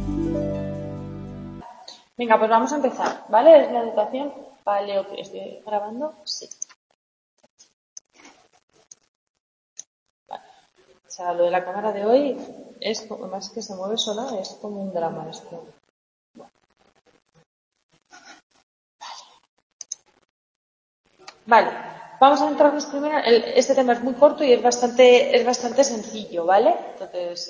Venga, pues vamos a empezar, ¿vale? Es la educación paleocristiana. ¿Estoy grabando? Sí. Vale. O sea, lo de la cámara de hoy es, más que se mueve sola, es como un drama esto. Vale, vamos a entrarnos primero. Este tema es muy corto y es bastante sencillo, ¿vale? Entonces,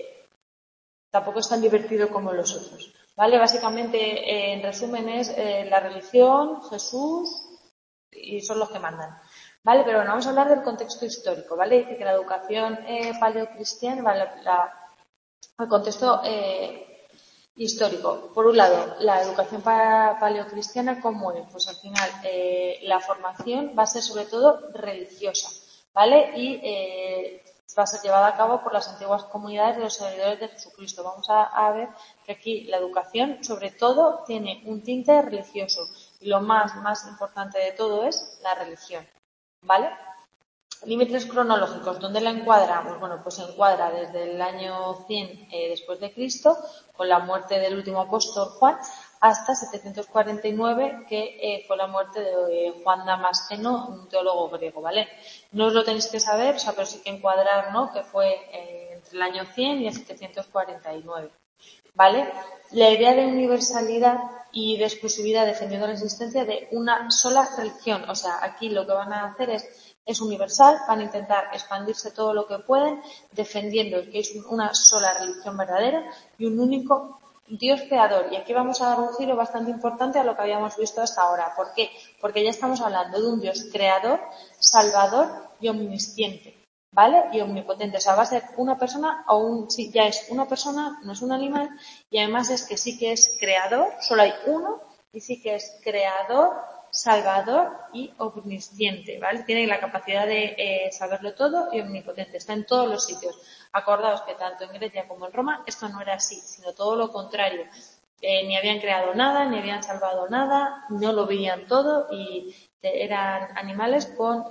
tampoco es tan divertido como los otros, ¿vale? Básicamente, en resumen, es la religión, Jesús y son los que mandan, ¿vale? Pero bueno, vamos a hablar del contexto histórico, ¿vale? Dice que la educación paleocristiana, ¿vale? El contexto histórico. Por un lado, la educación paleocristiana, ¿cómo es? Pues al final la formación va a ser sobre todo religiosa, ¿vale? Y va a ser llevada a cabo por las antiguas comunidades de los seguidores de Jesucristo. Vamos a ver que aquí la educación, sobre todo, tiene un tinte religioso. Y lo más importante de todo es la religión, ¿vale? Límites cronológicos, ¿dónde la encuadramos? Bueno, pues se encuadra desde el año 100 después de Cristo, con la muerte del último apóstol Juan, hasta 749, que fue la muerte de Juan Damasceno, un teólogo griego, ¿vale? No os lo tenéis que saber, o sea, pero sí que encuadrar, ¿no? Que fue entre el año 100 y el 749. ¿Vale? La idea de universalidad y de exclusividad defendiendo la existencia de una sola religión. O sea, aquí lo que van a hacer es universal, van a intentar expandirse todo lo que pueden, defendiendo que es una sola religión verdadera y un único Dios creador. Y aquí vamos a dar un giro bastante importante a lo que habíamos visto hasta ahora. ¿Por qué? Porque ya estamos hablando de un Dios creador, salvador y omnisciente. ¿Vale? Y omnipotente. O sea, va a ser una persona sí, ya es una persona, no es un animal, y además es que sí que es creador, solo hay uno, y sí que es creador, salvador y omnisciente, ¿vale? Tiene la capacidad de saberlo todo y omnipotente. Está en todos los sitios. Acordaos que tanto en Grecia como en Roma esto no era así, sino todo lo contrario. Ni habían creado nada, ni habían salvado nada, no lo veían todo y eran animales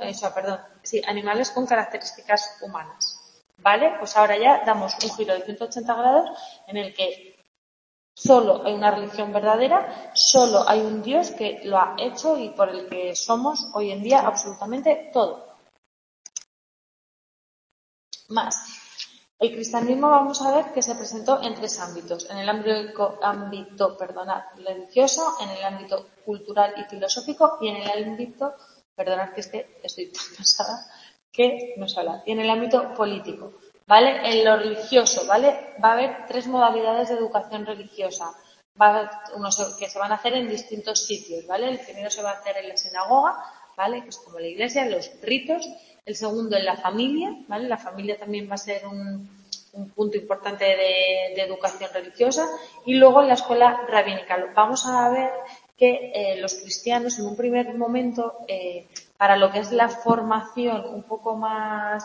animales con características humanas. ¿Vale? Pues ahora ya damos un giro de 180 grados en el que solo hay una religión verdadera, solo hay un Dios que lo ha hecho y por el que somos hoy en día absolutamente todo. Más. El cristianismo vamos a ver que se presentó en tres ámbitos. En el ámbito religioso, en el ámbito cultural y filosófico y en el ámbito, perdonad que estoy tan cansada que no sé hablar, y en el ámbito político. ¿Vale? En lo religioso, ¿vale? Va a haber tres modalidades de educación religiosa. Va a haber unos que se van a hacer en distintos sitios, ¿vale? El primero se va a hacer en la sinagoga, ¿vale? Que es como la iglesia, los ritos. El segundo en la familia, ¿vale? La familia también va a ser un punto importante de educación religiosa. Y luego en la escuela rabínica. Vamos a ver que los cristianos en un primer momento, para lo que es la formación un poco más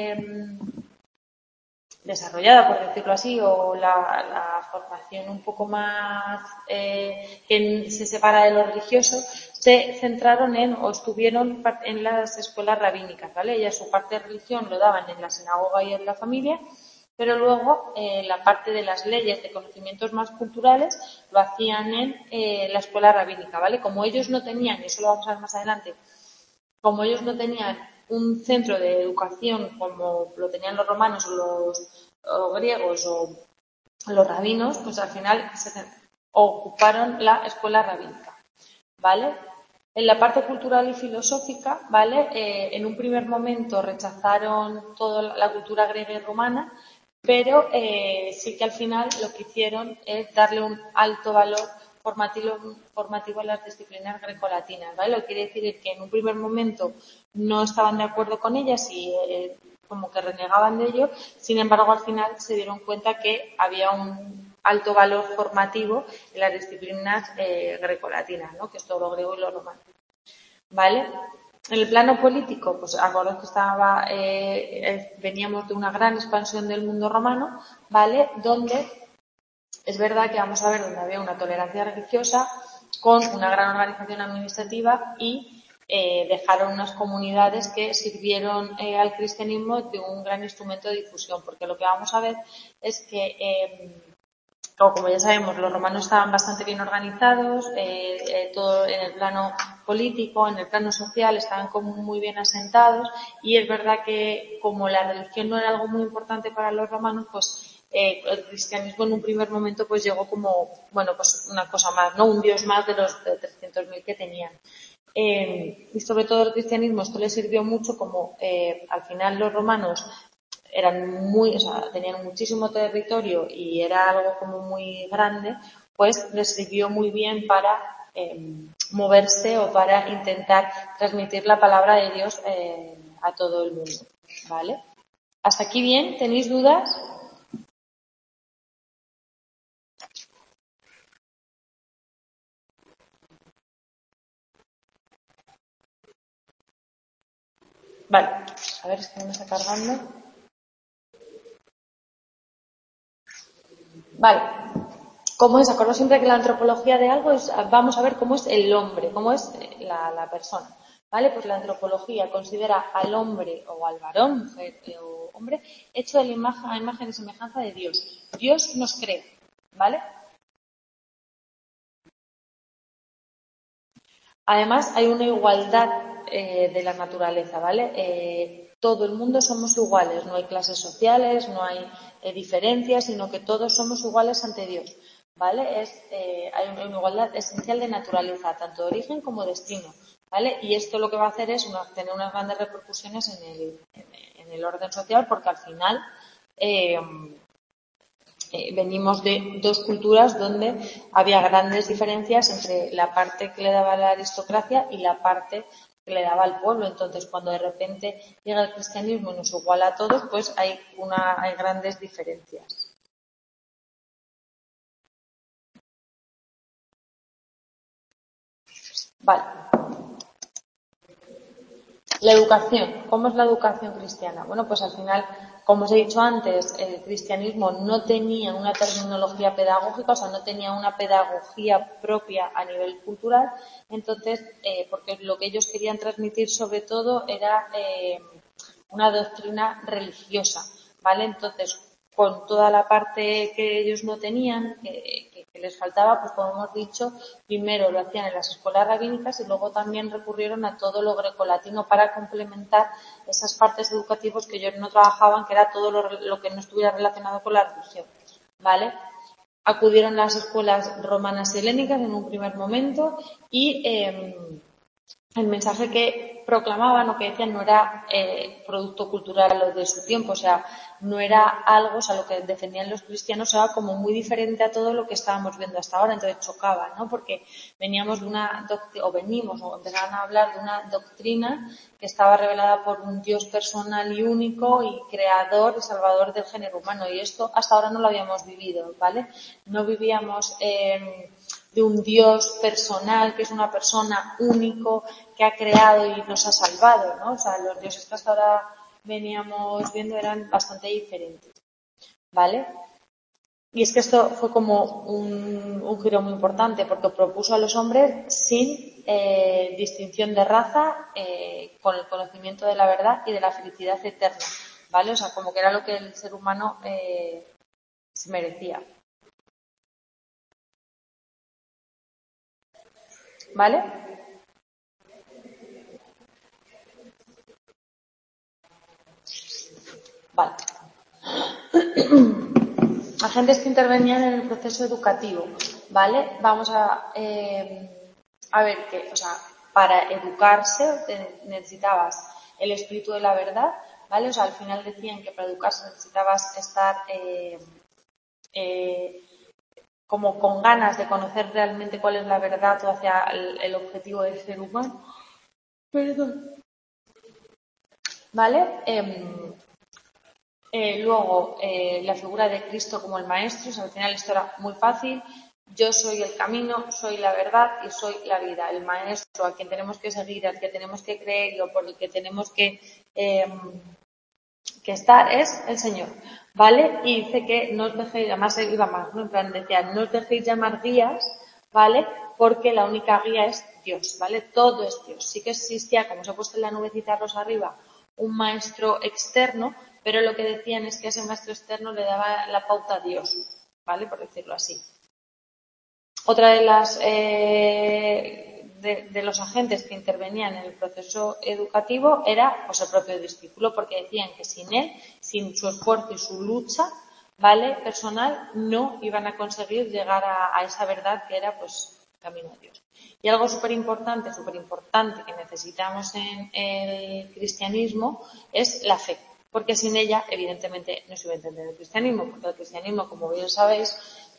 desarrollada, por decirlo así, o la formación un poco más que se separa de lo religioso, se centraron o estuvieron en las escuelas rabínicas, ¿vale? Ellas su parte de religión lo daban en la sinagoga y en la familia, pero luego la parte de las leyes, de conocimientos más culturales, lo hacían en la escuela rabínica, ¿vale? Como ellos no tenían, y eso lo vamos a ver más adelante, como ellos no tenían un centro de educación como lo tenían los romanos o griegos o los rabinos, pues al final ocuparon la escuela rabínica, ¿vale? En la parte cultural y filosófica, ¿vale? En un primer momento rechazaron toda la cultura griega y romana, pero sí que al final lo que hicieron es darle un alto valor formativo a las disciplinas grecolatinas, ¿vale? Lo que quiere decir es que en un primer momento no estaban de acuerdo con ellas y como que renegaban de ello, sin embargo al final se dieron cuenta que había un alto valor formativo en las disciplinas grecolatinas, ¿no? Que es todo lo griego y lo romano, ¿vale? En el plano político, pues acordaos que veníamos de una gran expansión del mundo romano, ¿vale? Donde es verdad que vamos a ver donde había una tolerancia religiosa con una gran organización administrativa y dejaron unas comunidades que sirvieron al cristianismo de un gran instrumento de difusión, porque lo que vamos a ver es que como ya sabemos, los romanos estaban bastante bien organizados, todo en el plano político, en el plano social, estaban como muy bien asentados, y es verdad que como la religión no era algo muy importante para los romanos, pues el cristianismo en un primer momento pues llegó como, bueno, pues una cosa más, ¿no? Un dios más de los 300.000 que tenían. Y sobre todo el cristianismo esto le sirvió mucho como al final los romanos eran muy, o sea, tenían muchísimo territorio y era algo como muy grande, pues les sirvió muy bien para moverse o para intentar transmitir la palabra de Dios a todo el mundo, ¿vale? ¿Hasta aquí bien? ¿Tenéis dudas? Vale, a ver, es que no me está cargando. Vale, ¿cómo es? Acuerdo siempre que la antropología de algo es, vamos a ver cómo es el hombre, cómo es la persona. ¿Vale? Pues la antropología considera al hombre o al varón, mujer o hombre, hecho de la imagen y semejanza de Dios. Dios nos crea, ¿vale? Además, hay una igualdad de la naturaleza, ¿vale? Todo el mundo somos iguales, no hay clases sociales, no hay diferencias, sino que todos somos iguales ante Dios, ¿vale? Hay una igualdad esencial de naturaleza, tanto de origen como de destino, ¿vale? Y esto lo que va a hacer es tener unas grandes repercusiones en el orden social, porque al final eh, venimos de dos culturas donde había grandes diferencias entre la parte que le daba la aristocracia y la parte que le daba al pueblo. Entonces, cuando de repente llega el cristianismo y nos iguala a todos, pues hay grandes diferencias. Vale. La educación. ¿Cómo es la educación cristiana? Bueno, pues al final, como os he dicho antes, el cristianismo no tenía una terminología pedagógica, o sea, no tenía una pedagogía propia a nivel cultural. Entonces, porque lo que ellos querían transmitir sobre todo era una doctrina religiosa, ¿vale? Entonces, con toda la parte que ellos no tenían, que les faltaba, pues como hemos dicho, primero lo hacían en las escuelas rabínicas y luego también recurrieron a todo lo grecolatino para complementar esas partes educativas que ellos no trabajaban, que era todo lo que no estuviera relacionado con la religión, ¿vale? Acudieron a las escuelas romanas y helénicas en un primer momento y el mensaje que proclamaban o que decían no era producto cultural de su tiempo, o sea, no era algo, o sea, lo que defendían los cristianos era como muy diferente a todo lo que estábamos viendo hasta ahora, entonces chocaba, ¿no? Porque veníamos de una o empezaban a hablar de una doctrina que estaba revelada por un Dios personal y único y creador y salvador del género humano, y esto hasta ahora no lo habíamos vivido, ¿vale? No vivíamos de un Dios personal, que es una persona único, que ha creado y nos ha salvado, ¿no? O sea, los dioses que hasta ahora veníamos viendo eran bastante diferentes, ¿vale? Y es que esto fue como un giro muy importante porque propuso a los hombres sin distinción de raza, con el conocimiento de la verdad y de la felicidad eterna, ¿vale? O sea, como que era lo que el ser humano se merecía, ¿vale? Vale. Agentes que intervenían en el proceso educativo, ¿vale? Vamos a ver que, o sea, para educarse necesitabas el espíritu de la verdad, ¿vale? O sea, al final decían que para educarse necesitabas estar eh, como con ganas de conocer realmente cuál es la verdad o hacia el objetivo del ser humano. Perdón. ¿Vale? Luego, la figura de Cristo como el maestro, o sea, al final esto era muy fácil. Yo soy el camino, soy la verdad y soy la vida. El maestro a quien tenemos que seguir, al que tenemos que creer o por el que tenemos que estar es el Señor, ¿vale? Y dice que no os dejéis, además iba más, ¿no? En plan decía, no os dejéis llamar guías, ¿vale? Porque la única guía es Dios, ¿vale? Todo es Dios. Sí que existía, como os he puesto en la nubecita rosa arriba, un maestro externo, pero lo que decían es que ese maestro externo le daba la pauta a Dios, ¿vale? Por decirlo así. Otra de las de los agentes que intervenían en el proceso educativo era pues el propio discípulo, porque decían que sin él, sin su esfuerzo y su lucha, ¿vale? Personal, no iban a conseguir llegar a esa verdad que era pues camino a Dios. Y algo súper importante que necesitamos en el cristianismo es la fe, porque sin ella evidentemente no se iba a entender el cristianismo, porque el cristianismo, como bien sabéis,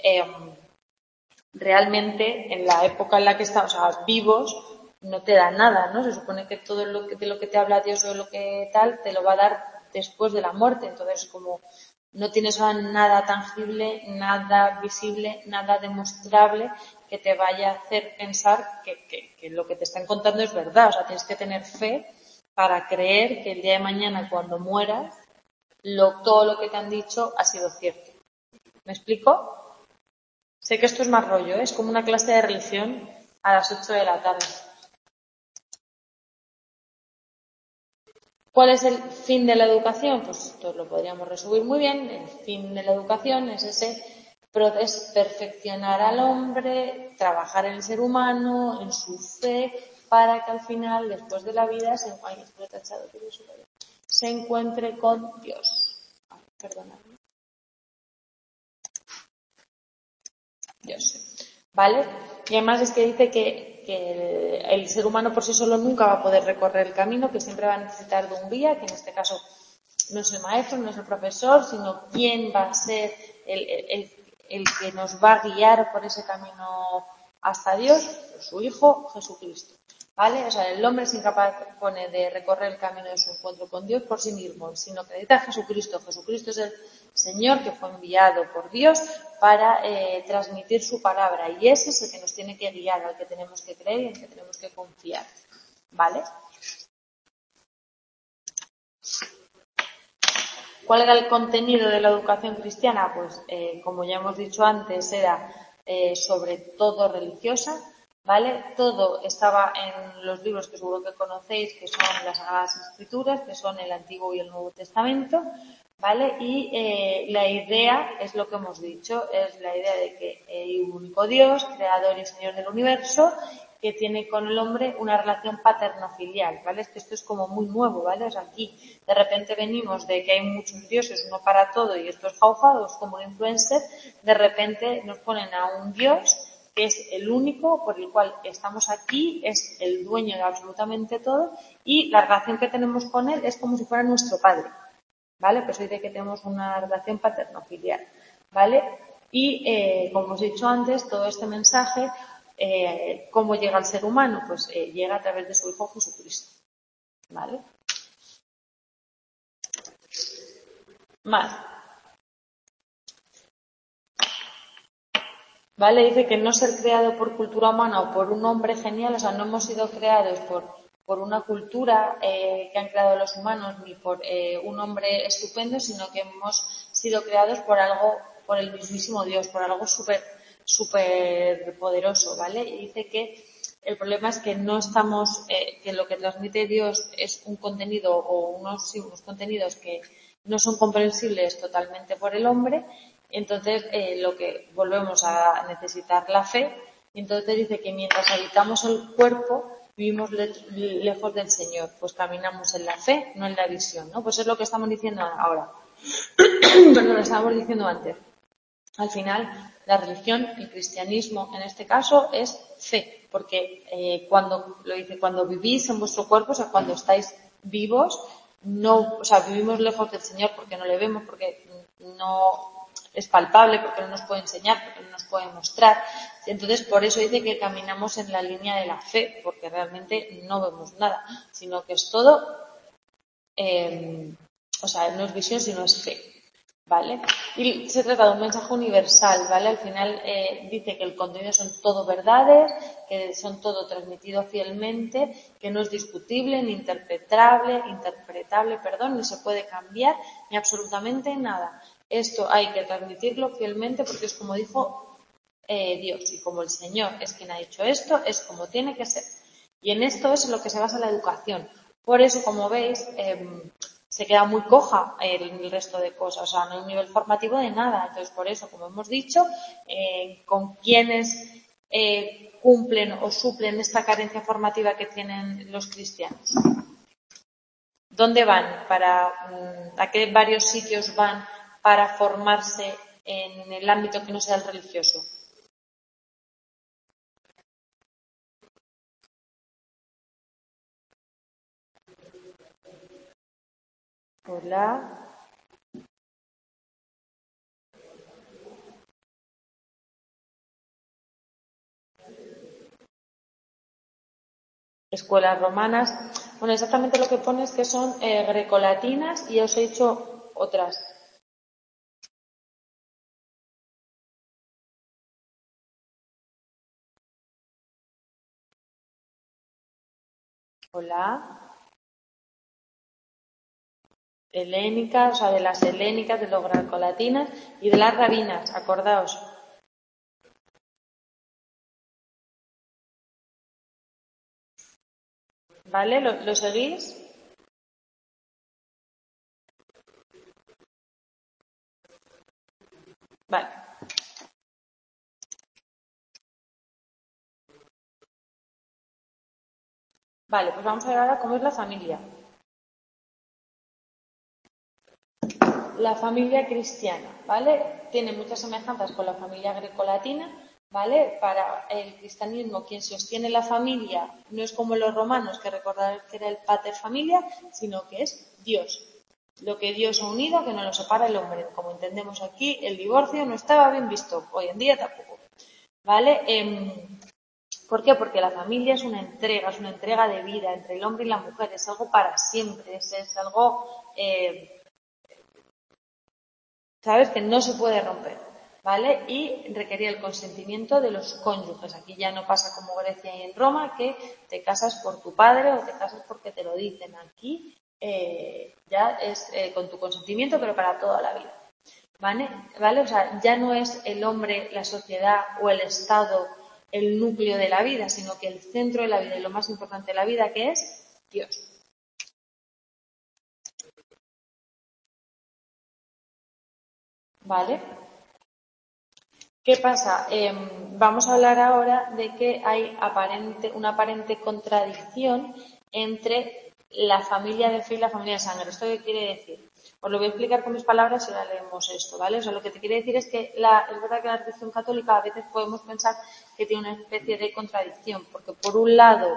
realmente en la época en la que estamos, o sea, vivos, no te da nada, ¿no? Se supone que todo de lo que te habla Dios o lo que tal, te lo va a dar después de la muerte. Entonces, como no tienes nada tangible, nada visible, nada demostrable que te vaya a hacer pensar que lo que te están contando es verdad. O sea, tienes que tener fe para creer que el día de mañana, cuando mueras, todo lo que te han dicho ha sido cierto. ¿Me explico? Sé que esto es más rollo, ¿eh? Es como una clase de religión a las 8 de la tarde. ¿Cuál es el fin de la educación? Pues esto lo podríamos resumir muy bien. El fin de la educación es es perfeccionar al hombre, trabajar en el ser humano, en su fe, para que al final, después de la vida, se encuentre con Dios. Perdonadme. Dios. ¿Vale? Y además es que dice que el ser humano por sí solo nunca va a poder recorrer el camino, que siempre va a necesitar de un guía, que en este caso no es el maestro, no es el profesor, sino quién va a ser el que nos va a guiar por ese camino hasta Dios, su Hijo Jesucristo. ¿Vale? O sea, el hombre es incapaz de recorrer el camino de su encuentro con Dios por sí mismo, sino que necesita a Jesucristo. Jesucristo es el Señor que fue enviado por Dios para transmitir su palabra, y ese es el que nos tiene que guiar, al que tenemos que creer y en el que tenemos que confiar. ¿Vale? ¿Cuál era el contenido de la educación cristiana? Pues, como ya hemos dicho antes, era sobre todo religiosa, ¿vale? Todo estaba en los libros que seguro que conocéis, que son las Sagradas Escrituras, que son el Antiguo y el Nuevo Testamento, ¿vale? Y la idea es lo que hemos dicho, es la idea de que hay un único Dios, creador y Señor del universo, que tiene con el hombre una relación paterno-filial, ¿vale? Es que esto es como muy nuevo, ¿vale? O sea, aquí de repente venimos de que hay muchos dioses, uno para todo, y esto es jauja, es como un influencer, de repente nos ponen a un Dios que es el único por el cual estamos aquí, es el dueño de absolutamente todo, y la relación que tenemos con él es como si fuera nuestro padre, ¿vale? Pues dice que tenemos una relación paterno-filial, ¿vale? Y como os he dicho antes, todo este mensaje, ¿cómo llega al ser humano? Pues llega a través de su Hijo Jesucristo, ¿vale? Más. ¿Vale? Dice que no ser creado por cultura humana o por un hombre genial, o sea, no hemos sido creados por una cultura que han creado los humanos ni por un hombre estupendo, sino que hemos sido creados por algo, por el mismísimo Dios, por algo súper poderoso, ¿vale? Y dice que el problema es que no estamos, que lo que transmite Dios es un contenido o unos contenidos que no son comprensibles totalmente por el hombre. Entonces, lo que volvemos a necesitar la fe, y entonces dice que mientras habitamos el cuerpo, vivimos lejos del Señor, pues caminamos en la fe, no en la visión, ¿no? Pues es lo que estamos diciendo ahora. Perdón, lo estábamos diciendo antes. Al final, la religión, el cristianismo, en este caso, es fe, porque cuando vivís en vuestro cuerpo, o sea, cuando estáis vivos, no, o sea, vivimos lejos del Señor porque no le vemos, porque no es palpable, porque no nos puede enseñar, porque no nos puede mostrar. Entonces, por eso dice que caminamos en la línea de la fe, porque realmente no vemos nada, sino que es todo, o sea, no es visión, sino es fe. ¿Vale? Y se trata de un mensaje universal, ¿vale? Al final dice que el contenido son todo verdades, que son todo transmitido fielmente, que no es discutible, ni interpretable, ni se puede cambiar, ni absolutamente nada. Esto hay que transmitirlo fielmente porque es como dijo Dios, y como el Señor es quien ha dicho esto, es como tiene que ser. Y en esto es en lo que se basa la educación. Por eso, como veis, se queda muy coja el resto de cosas, o sea, no hay un nivel formativo de nada. Entonces, por eso, como hemos dicho, con quienes cumplen o suplen esta carencia formativa que tienen los cristianos. ¿Dónde van? ¿A qué varios sitios van para formarse en el ámbito que no sea el religioso? Hola. Escuelas romanas. Bueno, exactamente lo que pone es que son grecolatinas y os he dicho otras. Hola. Helénicas, o sea, de las helénicas, de los grecolatinas y de las rabinas, acordaos. ¿Vale? ¿Lo seguís? Vale. Vale, pues vamos a ver ahora cómo es la familia. La familia cristiana, ¿vale? Tiene muchas semejanzas con la familia grecolatina, ¿vale? Para el cristianismo, quien sostiene la familia no es como los romanos, que recordar que era el pater familia, sino que es Dios. Lo que Dios ha unido, que no lo separa el hombre. Como entendemos aquí, el divorcio no estaba bien visto, hoy en día tampoco, ¿vale? ¿Por qué? Porque la familia es una entrega de vida entre el hombre y la mujer, es algo para siempre, es algo, ¿sabes? Que no se puede romper, ¿vale? Y requería el consentimiento de los cónyuges. Aquí ya no pasa como Grecia y en Roma, que te casas por tu padre o te casas porque te lo dicen. Aquí ya es con tu consentimiento, pero para toda la vida, ¿vale? ¿Vale? O sea, ya no es el hombre, la sociedad o el Estado el núcleo de la vida, sino que el centro de la vida y lo más importante de la vida, que es Dios. ¿Vale? ¿Qué pasa? Vamos a hablar ahora de que hay una aparente contradicción entre la familia de fe y la familia de sangre. ¿Esto qué quiere decir? Os lo voy a explicar con mis palabras y ahora leemos esto, ¿vale? O sea, lo que te quiere decir es que es verdad que la religión católica a veces podemos pensar que tiene una especie de contradicción, porque por un lado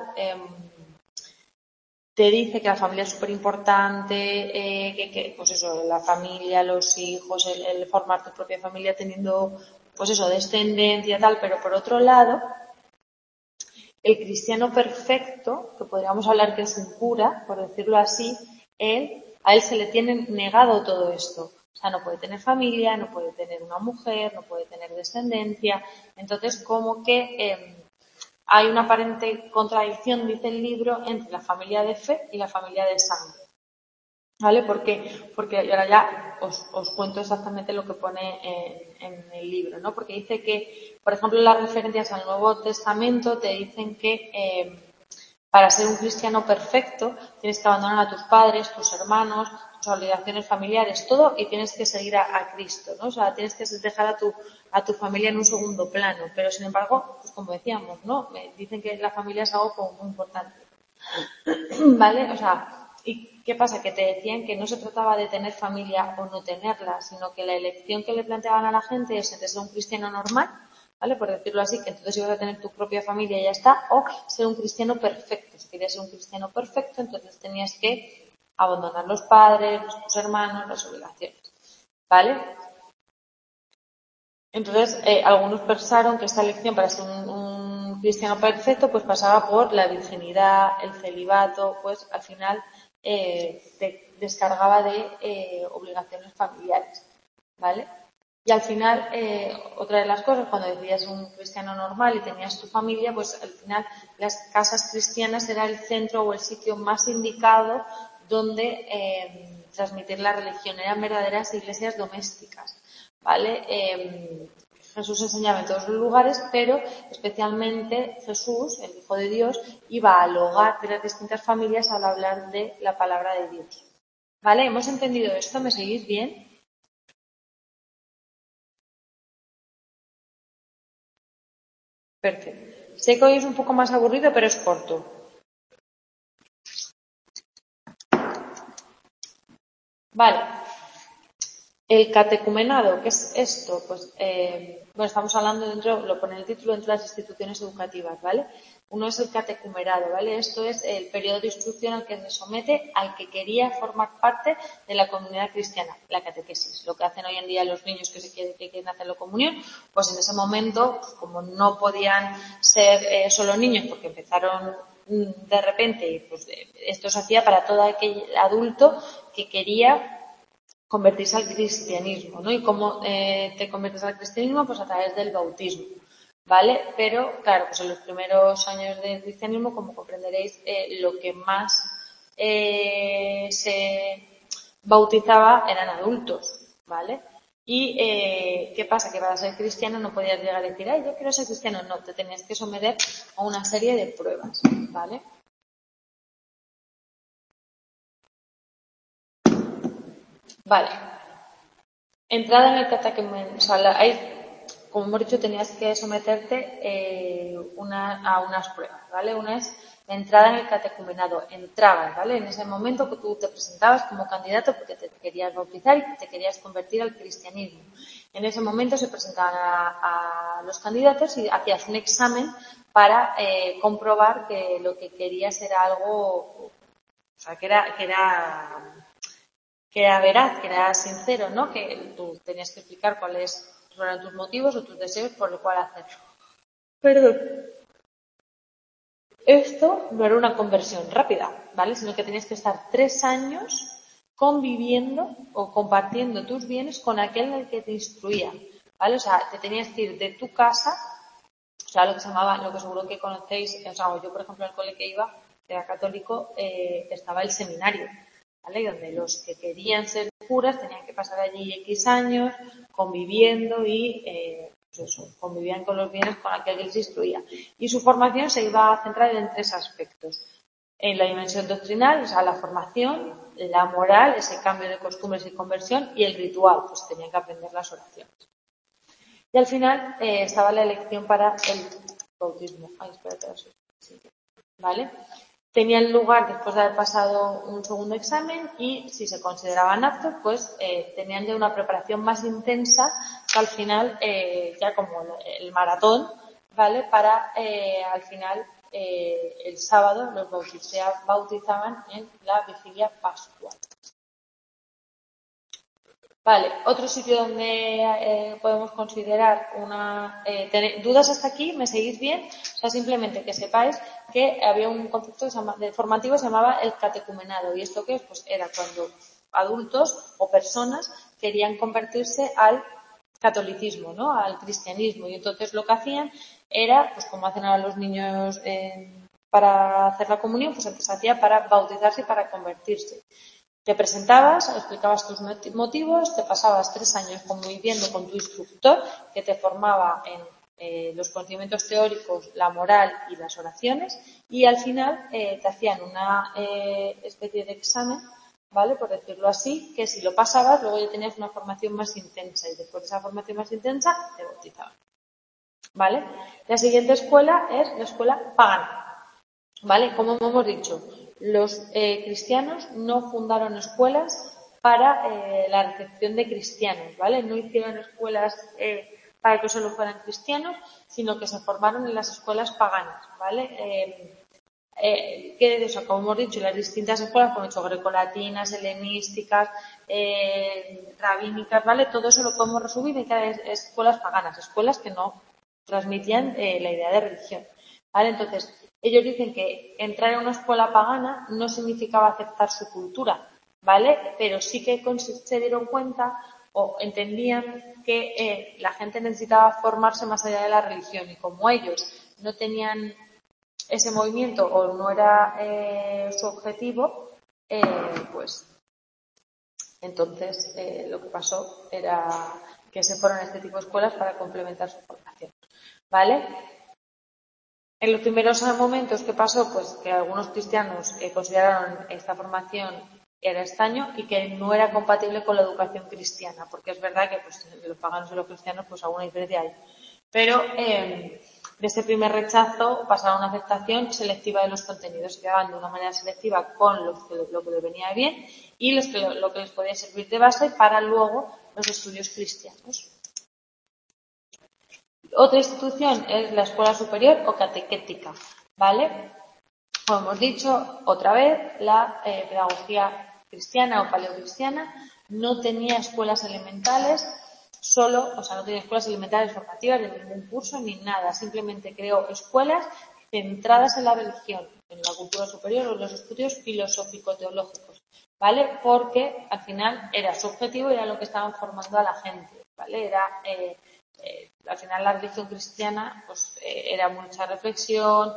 te dice que la familia es súper importante, pues eso, la familia, los hijos, el formar tu propia familia teniendo, pues eso, descendencia, tal, pero por otro lado, el cristiano perfecto, que podríamos hablar que es un cura, por decirlo así, a él se le tiene negado todo esto. O sea, no puede tener familia, no puede tener una mujer, no puede tener descendencia. Entonces, como que hay una aparente contradicción, dice el libro, entre la familia de fe y la familia de sangre. ¿Vale? ¿Por qué? Porque ahora ya os cuento exactamente lo que pone en el libro, ¿no? Porque dice que, por ejemplo, las referencias al Nuevo Testamento te dicen que para ser un cristiano perfecto tienes que abandonar a tus padres, tus hermanos, tus obligaciones familiares, todo, y tienes que seguir a Cristo, ¿no? O sea, tienes que dejar a tu familia en un segundo plano. Pero, sin embargo, pues como decíamos, ¿no? Dicen que la familia es algo como muy importante. ¿Vale? O sea, ¿y qué pasa? Que te decían que no se trataba de tener familia o no tenerla, sino que la elección que le planteaban a la gente es entre ser un cristiano normal, ¿vale? Por decirlo así, que entonces ibas a tener tu propia familia y ya está, o ser un cristiano perfecto. Si querías ser un cristiano perfecto, entonces tenías que abandonar los padres, tus hermanos, las obligaciones, ¿vale? Entonces, algunos pensaron que esta elección para ser un cristiano perfecto pues pasaba por la virginidad, el celibato, pues al final te descargaba de obligaciones familiares, ¿vale? Y al final, otra de las cosas, cuando decías un cristiano normal y tenías tu familia, pues al final las casas cristianas era el centro o el sitio más indicado donde transmitir la religión. Eran verdaderas iglesias domésticas, ¿vale? Jesús enseñaba en todos los lugares, pero especialmente Jesús, el Hijo de Dios, iba al hogar de las distintas familias al hablar de la palabra de Dios. ¿Vale? ¿Hemos entendido esto? ¿Me seguís bien? Perfecto. Sé que hoy es un poco más aburrido, pero es corto. Vale. El catecumenado, ¿qué es esto? Pues, bueno, estamos hablando dentro, lo pone el título, dentro de las instituciones educativas, ¿vale? Uno es el catecumenado, ¿vale? Esto es el periodo de instrucción al que se somete al que quería formar parte de la comunidad cristiana, la catequesis. Lo que hacen hoy en día los niños que quieren hacer la comunión, pues en ese momento, pues como no podían ser solo niños porque empezaron de repente, pues esto se hacía para todo aquel adulto que quería convertirse al cristianismo, ¿no? ¿Y cómo te conviertes al cristianismo? Pues a través del bautismo, ¿vale? Pero, claro, pues en los primeros años del cristianismo, como comprenderéis, lo que más se bautizaba eran adultos, ¿vale? Y ¿qué pasa? Que para ser cristiano no podías llegar a decir, ay, yo quiero ser cristiano. No, te tenías que someter a una serie de pruebas, ¿vale? Vale. Entrada en el catecumenado, o sea, como hemos dicho, tenías que someterte a unas pruebas, ¿vale? Una es la entrada en el catecumenado, entrabas, ¿vale? En ese momento que tú te presentabas como candidato porque te querías bautizar y te querías convertir al cristianismo. En ese momento se presentaban a los candidatos y hacías un examen para comprobar que lo que querías era algo, o sea, que era veraz, que era sincero, ¿no? Que tú tenías que explicar cuáles eran tus motivos o tus deseos por lo cual hacerlo. Perdón. Esto no era una conversión rápida, ¿vale? Sino que tenías que estar 3 años conviviendo o compartiendo tus bienes con aquel en el que te instruía, ¿vale? O sea, te tenías que ir de tu casa, o sea, lo que se llamaba, lo que seguro que conocéis, o sea, yo por ejemplo en el cole que iba, que era católico, estaba el seminario, ¿vale? Donde los que querían ser curas tenían que pasar allí X años conviviendo y pues eso, convivían con los bienes con aquel que les instruía. Y su formación se iba a centrar en 3 aspectos. En la dimensión doctrinal, o sea, la formación, la moral, ese cambio de costumbres y conversión, y el ritual, pues tenían que aprender las oraciones. Y al final estaba la elección para el bautismo. Ay, espérate, ¿vale? Tenían lugar después de haber pasado un segundo examen y si se consideraban aptos, pues tenían ya una preparación más intensa que al final, ya como el maratón, ¿vale? Para al final, el sábado, los bautizaban en la vigilia pascual. Vale, otro sitio donde podemos considerar dudas hasta aquí, ¿me seguís bien? O sea, simplemente que sepáis que había un concepto formativo que se llamaba el catecumenado. ¿Y esto qué es? Pues era cuando adultos o personas querían convertirse al catolicismo, ¿no? Al cristianismo. Y entonces lo que hacían era, pues como hacen ahora los niños para hacer la comunión, pues antes se hacía para bautizarse y para convertirse. Te presentabas, explicabas tus motivos, te pasabas 3 años conviviendo con tu instructor que te formaba en los conocimientos teóricos, la moral y las oraciones y al final te hacían una especie de examen, ¿vale? Por decirlo así, que si lo pasabas luego ya tenías una formación más intensa y después de esa formación más intensa te bautizaban, ¿vale? La siguiente escuela es la escuela pagana. ¿Vale? Como hemos dicho, los cristianos no fundaron escuelas para la recepción de cristianos, ¿vale? No hicieron escuelas para que solo fueran cristianos, sino que se formaron en las escuelas paganas, ¿vale? ¿Qué es eso? Como hemos dicho, las distintas escuelas, como he dicho, grecolatinas, helenísticas, rabínicas, ¿vale? Todo eso lo podemos resumir en cada escuelas paganas, escuelas que no transmitían la idea de religión, ¿vale? Entonces, ellos dicen que entrar en una escuela pagana no significaba aceptar su cultura, ¿vale? Pero sí que se dieron cuenta o entendían que la gente necesitaba formarse más allá de la religión y como ellos no tenían ese movimiento o no era su objetivo, pues entonces lo que pasó era que se fueron a este tipo de escuelas para complementar su formación, ¿vale? En los primeros momentos, ¿qué pasó? Pues que algunos cristianos consideraron esta formación era extraño y que no era compatible con la educación cristiana, porque es verdad que pues, los paganos y los cristianos pues alguna diferencia hay. Pero de ese primer rechazo pasaron a una aceptación selectiva de los contenidos, se quedaban de una manera selectiva con lo que les venía bien y lo que les podía servir de base para luego los estudios cristianos. Otra institución es la escuela superior o catequética, ¿vale? Como hemos dicho, otra vez, la pedagogía cristiana o paleocristiana no tenía escuelas elementales no tenía escuelas elementales formativas de ningún curso ni nada, simplemente creó escuelas centradas en la religión, en la cultura superior o en los estudios filosófico-teológicos, ¿vale? Porque al final era su objetivo y era lo que estaban formando a la gente, ¿vale? Al final la religión cristiana pues era mucha reflexión,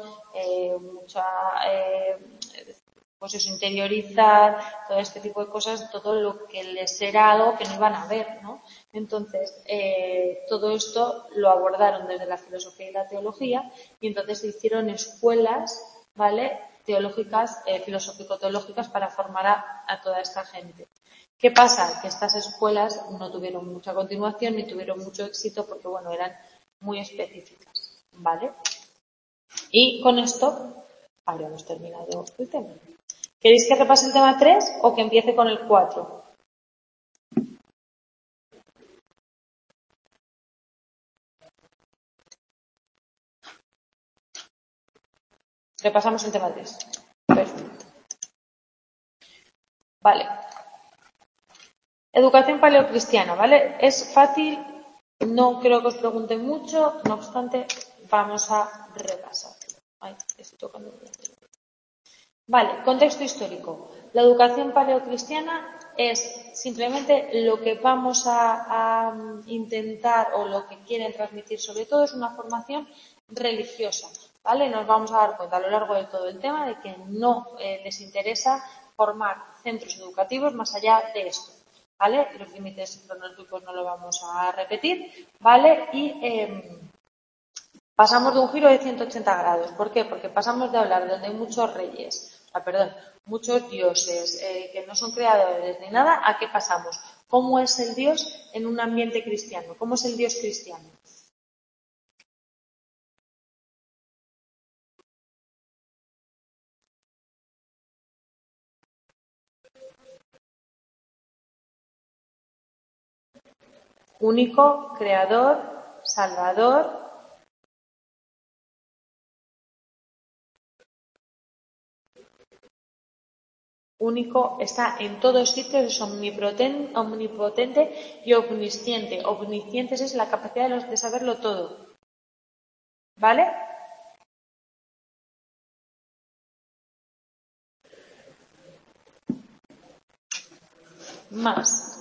pues eso, interiorizar, todo este tipo de cosas, todo lo que les era algo que no iban a ver, ¿no? Entonces, todo esto lo abordaron desde la filosofía y la teología y entonces se hicieron escuelas, ¿vale? Teológicas, filosófico-teológicas para formar a toda esta gente. ¿Qué pasa? Que estas escuelas no tuvieron mucha continuación ni tuvieron mucho éxito porque, bueno, eran muy específicas, ¿vale? Y con esto habríamos terminado el tema. ¿Queréis que repase el tema 3 o que empiece con el 4? Repasamos el tema 3. Perfecto. Vale. Educación paleocristiana, ¿vale? Es fácil, no creo que os pregunten mucho, no obstante, vamos a repasar. Ay, estoy tocando. Vale, contexto histórico. La educación paleocristiana es simplemente lo que vamos a intentar o lo que quieren transmitir sobre todo es una formación religiosa, ¿vale? Nos vamos a dar cuenta a lo largo de todo el tema de que no les interesa formar centros educativos más allá de esto, ¿vale? Los límites cronológicos no lo vamos a repetir, ¿vale? Y pasamos de un giro de 180 grados. ¿Por qué? Porque pasamos de hablar de donde hay muchos reyes, muchos dioses que no son creadores ni nada, ¿a qué pasamos? ¿Cómo es el Dios en un ambiente cristiano? ¿Cómo es el Dios cristiano? Único, creador, salvador. Único, está en todos sitios, es omnipotente y omnisciente. Omniscientes es la capacidad de saberlo todo. ¿Vale? Más.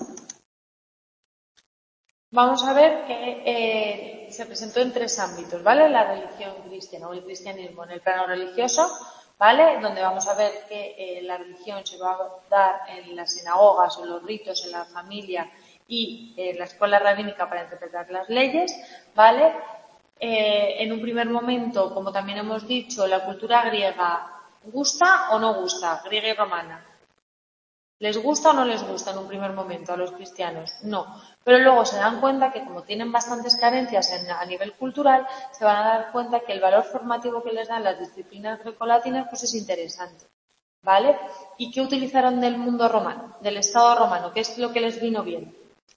Vamos a ver que se presentó en 3 ámbitos, ¿vale? La religión cristiana o el cristianismo en el plano religioso, ¿vale? Donde vamos a ver que la religión se va a dar en las sinagogas o los ritos, en la familia y la escuela rabínica para interpretar las leyes, ¿vale? En un primer momento, como también hemos dicho, la cultura griega, ¿gusta o no gusta? Griega y romana. ¿Les gusta o no les gusta en un primer momento a los cristianos? No. Pero luego se dan cuenta que como tienen bastantes carencias a nivel cultural, se van a dar cuenta que el valor formativo que les dan las disciplinas grecolatinas pues es interesante. ¿Vale? ¿Y qué utilizaron del mundo romano, del Estado romano? ¿Qué es lo que les vino bien?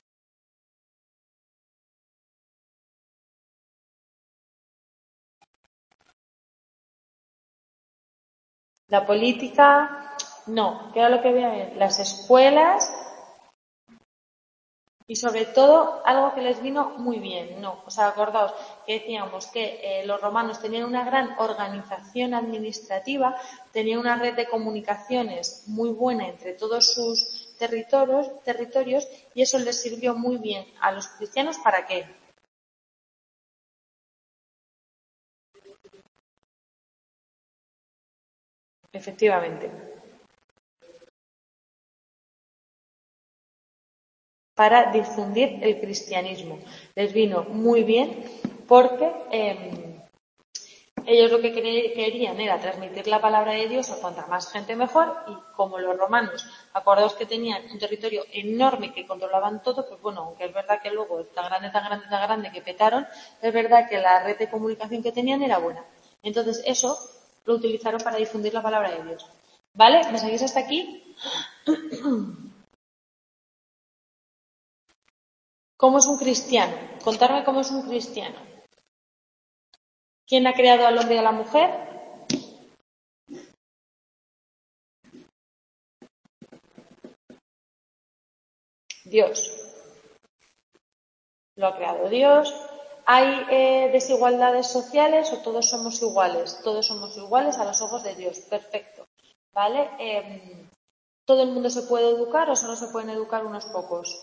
La política, no. ¿Qué era lo que venía bien? Las escuelas. Y sobre todo, algo que les vino muy bien, ¿no? O sea, acordaos que decíamos que los romanos tenían una gran organización administrativa, tenían una red de comunicaciones muy buena entre todos sus territorios y eso les sirvió muy bien a los cristianos. ¿Para qué? Efectivamente, para difundir el cristianismo. Les vino muy bien porque Ellos lo que querían era transmitir la palabra de Dios a cuanta más gente mejor, y como los romanos, acordaos que tenían un territorio enorme que controlaban todo, pues bueno, aunque es verdad que luego tan grande que petaron, es verdad que la red de comunicación que tenían era buena. Entonces eso lo utilizaron para difundir la palabra de Dios. ¿Vale? ¿Me seguís hasta aquí? ¿Cómo es un cristiano? Contarme cómo es un cristiano. ¿Quién ha creado al hombre y a la mujer? Dios. Lo ha creado Dios. ¿Hay desigualdades sociales o todos somos iguales? Todos somos iguales a los ojos de Dios. Perfecto. ¿Vale? ¿Todo el mundo se puede educar o solo se pueden educar unos pocos?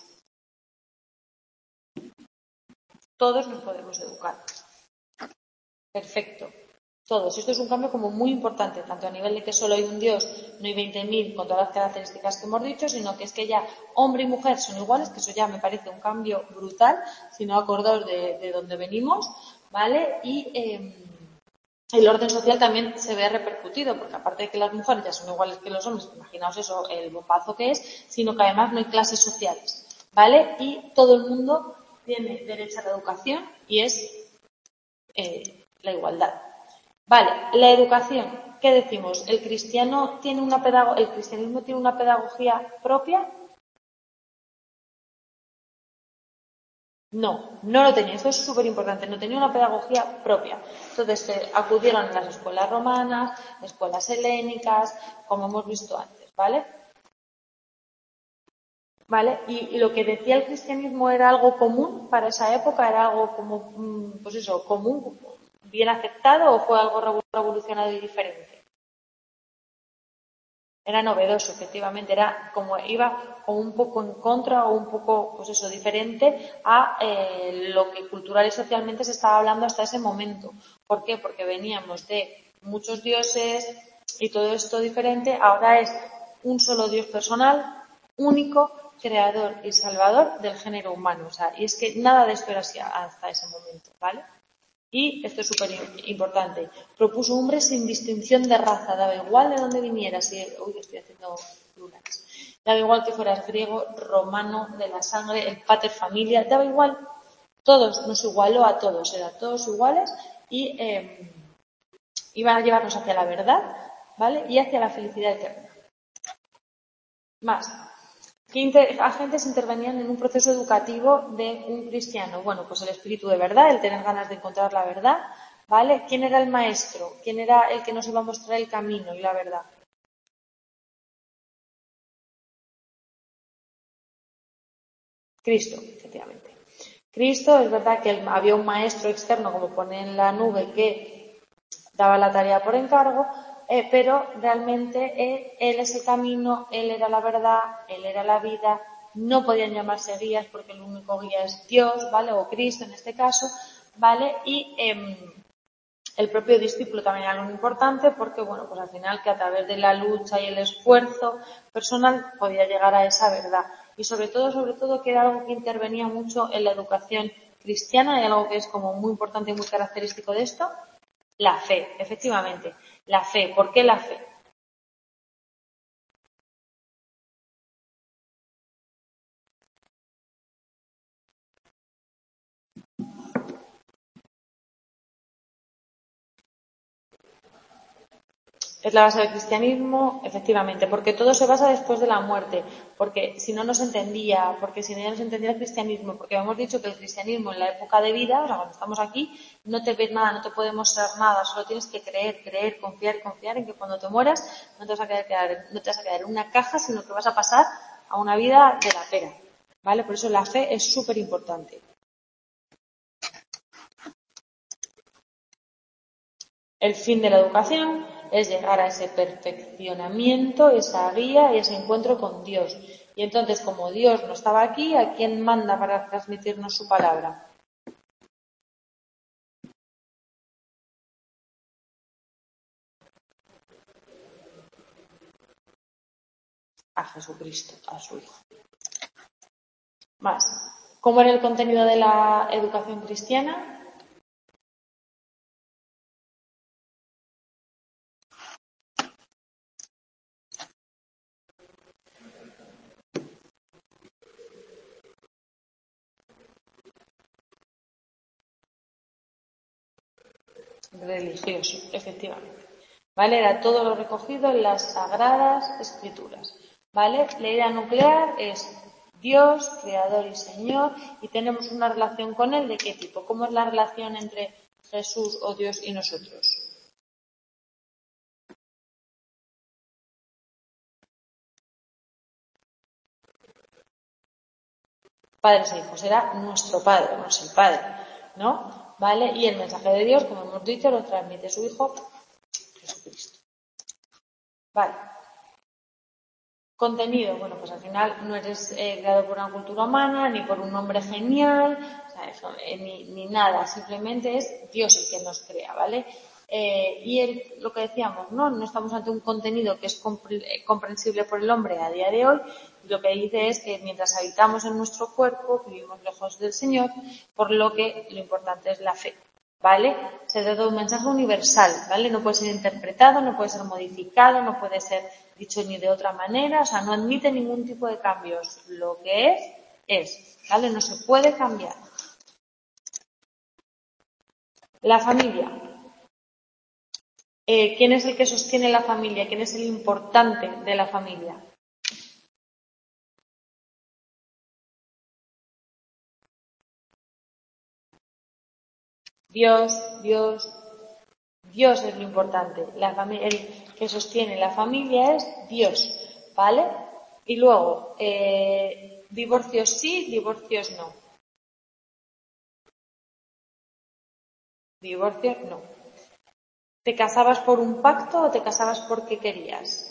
Todos nos podemos educar. Perfecto. Todos. Esto es un cambio como muy importante, tanto a nivel de que solo hay un Dios, no hay 20.000 con todas las características que hemos dicho, sino que es que ya hombre y mujer son iguales, que eso ya me parece un cambio brutal, si no acordaos de dónde venimos, ¿vale? Y el orden social también se ve repercutido, porque aparte de que las mujeres ya son iguales que los hombres, imaginaos eso, el bombazo que es, sino que además no hay clases sociales, ¿vale? Y todo el mundo tiene derecho a la educación y es la igualdad. Vale, la educación. ¿Qué decimos? ¿El cristianismo tiene una pedagogía propia? No, no lo tenía. Esto es súper importante. No tenía una pedagogía propia. Entonces acudieron a las escuelas romanas, escuelas helénicas, como hemos visto antes, ¿vale? ¿Vale? Y lo que decía el cristianismo era algo común para esa época, era algo como, pues eso, común, bien aceptado, o fue algo revolucionario y diferente. Era novedoso, efectivamente, era como iba como un poco en contra o un poco, pues eso, diferente a lo que cultural y socialmente se estaba hablando hasta ese momento. ¿Por qué? Porque veníamos de muchos dioses y todo esto diferente. Ahora es un solo Dios personal, único, creador y salvador del género humano. O sea, y es que nada de esto era así hasta ese momento, ¿vale? Y, esto es súper importante, propuso hombres sin distinción de raza, daba igual de dónde vinieras, estoy haciendo plurales, daba igual que fueras griego, romano, de la sangre, el pater familia, daba igual, todos, nos igualó a todos, eran todos iguales y iban a llevarnos hacia la verdad, ¿vale? Y hacia la felicidad eterna. Más. ¿Qué agentes intervenían en un proceso educativo de un cristiano? Bueno, pues el espíritu de verdad, el tener ganas de encontrar la verdad, ¿vale? ¿Quién era el maestro? ¿Quién era el que nos iba a mostrar el camino y la verdad? Cristo, efectivamente. Cristo, es verdad que había un maestro externo, como pone en la nube, que daba la tarea por encargo, pero realmente Él es el camino, Él era la verdad, Él era la vida, no podían llamarse guías porque el único guía es Dios, ¿vale? O Cristo en este caso, ¿vale? Y el propio discípulo también era algo importante porque, bueno, pues al final que a través de la lucha y el esfuerzo personal podía llegar a esa verdad. Y sobre todo que era algo que intervenía mucho en la educación cristiana, y algo que es como muy importante y muy característico de esto, la fe, efectivamente. La fe. ¿Por qué la fe? Es la base del cristianismo, efectivamente, porque todo se basa después de la muerte, porque si no nos entendía, porque si no nos entendía el cristianismo, porque hemos dicho que el cristianismo en la época de vida, o sea, cuando estamos aquí, no te ves nada, no te puede mostrar nada, solo tienes que creer, confiar en que cuando te mueras no te vas a quedar en una caja, sino que vas a pasar a una vida de la pera, ¿vale? Por eso la fe es súper importante. El fin de la educación es llegar a ese perfeccionamiento, esa guía y ese encuentro con Dios. Y entonces, como Dios no estaba aquí, ¿a quién manda para transmitirnos su palabra? A Jesucristo, a su Hijo. Más. ¿Cómo era el contenido de la educación cristiana? religioso, efectivamente. ¿Vale? Era todo lo recogido en las Sagradas Escrituras. ¿Vale? La idea nuclear es Dios, Creador y Señor, y tenemos una relación con Él. ¿De qué tipo? ¿Cómo es la relación entre Jesús o Dios y nosotros? Padres e hijos, era nuestro Padre, no es el Padre, ¿no? ¿Vale? Y el mensaje de Dios, como hemos dicho, lo transmite su Hijo Jesucristo. Vale. Contenido, bueno, pues al final no eres creado por una cultura humana, ni por un hombre genial, o sea, eso, ni nada, simplemente es Dios el que nos crea, ¿vale? Lo que decíamos, ¿no? No estamos ante un contenido que es comprensible por el hombre a día de hoy, y lo que dice es que mientras habitamos en nuestro cuerpo, vivimos lejos del Señor, por lo que lo importante es la fe. ¿Vale? Se trata de un mensaje universal, ¿vale? No puede ser interpretado, no puede ser modificado, no puede ser dicho ni de otra manera, o sea, no admite ningún tipo de cambios. Lo que es, ¿vale? No se puede cambiar. La familia. ¿Quién es el que sostiene la familia? ¿Quién es el importante de la familia? Dios es lo importante. El que sostiene la familia es Dios, ¿vale? Y luego, divorcios sí, divorcios no. Divorcios no. ¿Te casabas por un pacto o te casabas porque querías?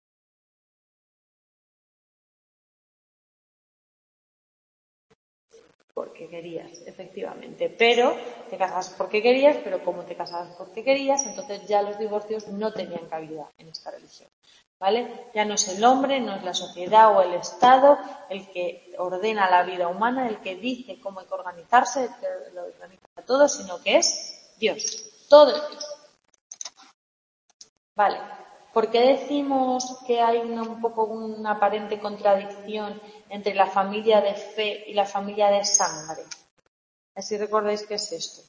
Porque querías, efectivamente. Pero te casabas porque querías, pero como te casabas porque querías, entonces ya los divorcios no tenían cabida en esta religión. ¿Vale? Ya no es el hombre, no es la sociedad o el Estado el que ordena la vida humana, el que dice cómo hay que organizarse, el que lo organiza todo, sino que es Dios. Todo es Dios. Vale. ¿Por qué decimos que hay un poco una aparente contradicción entre la familia de fe y la familia de sangre? Así recordáis qué es esto.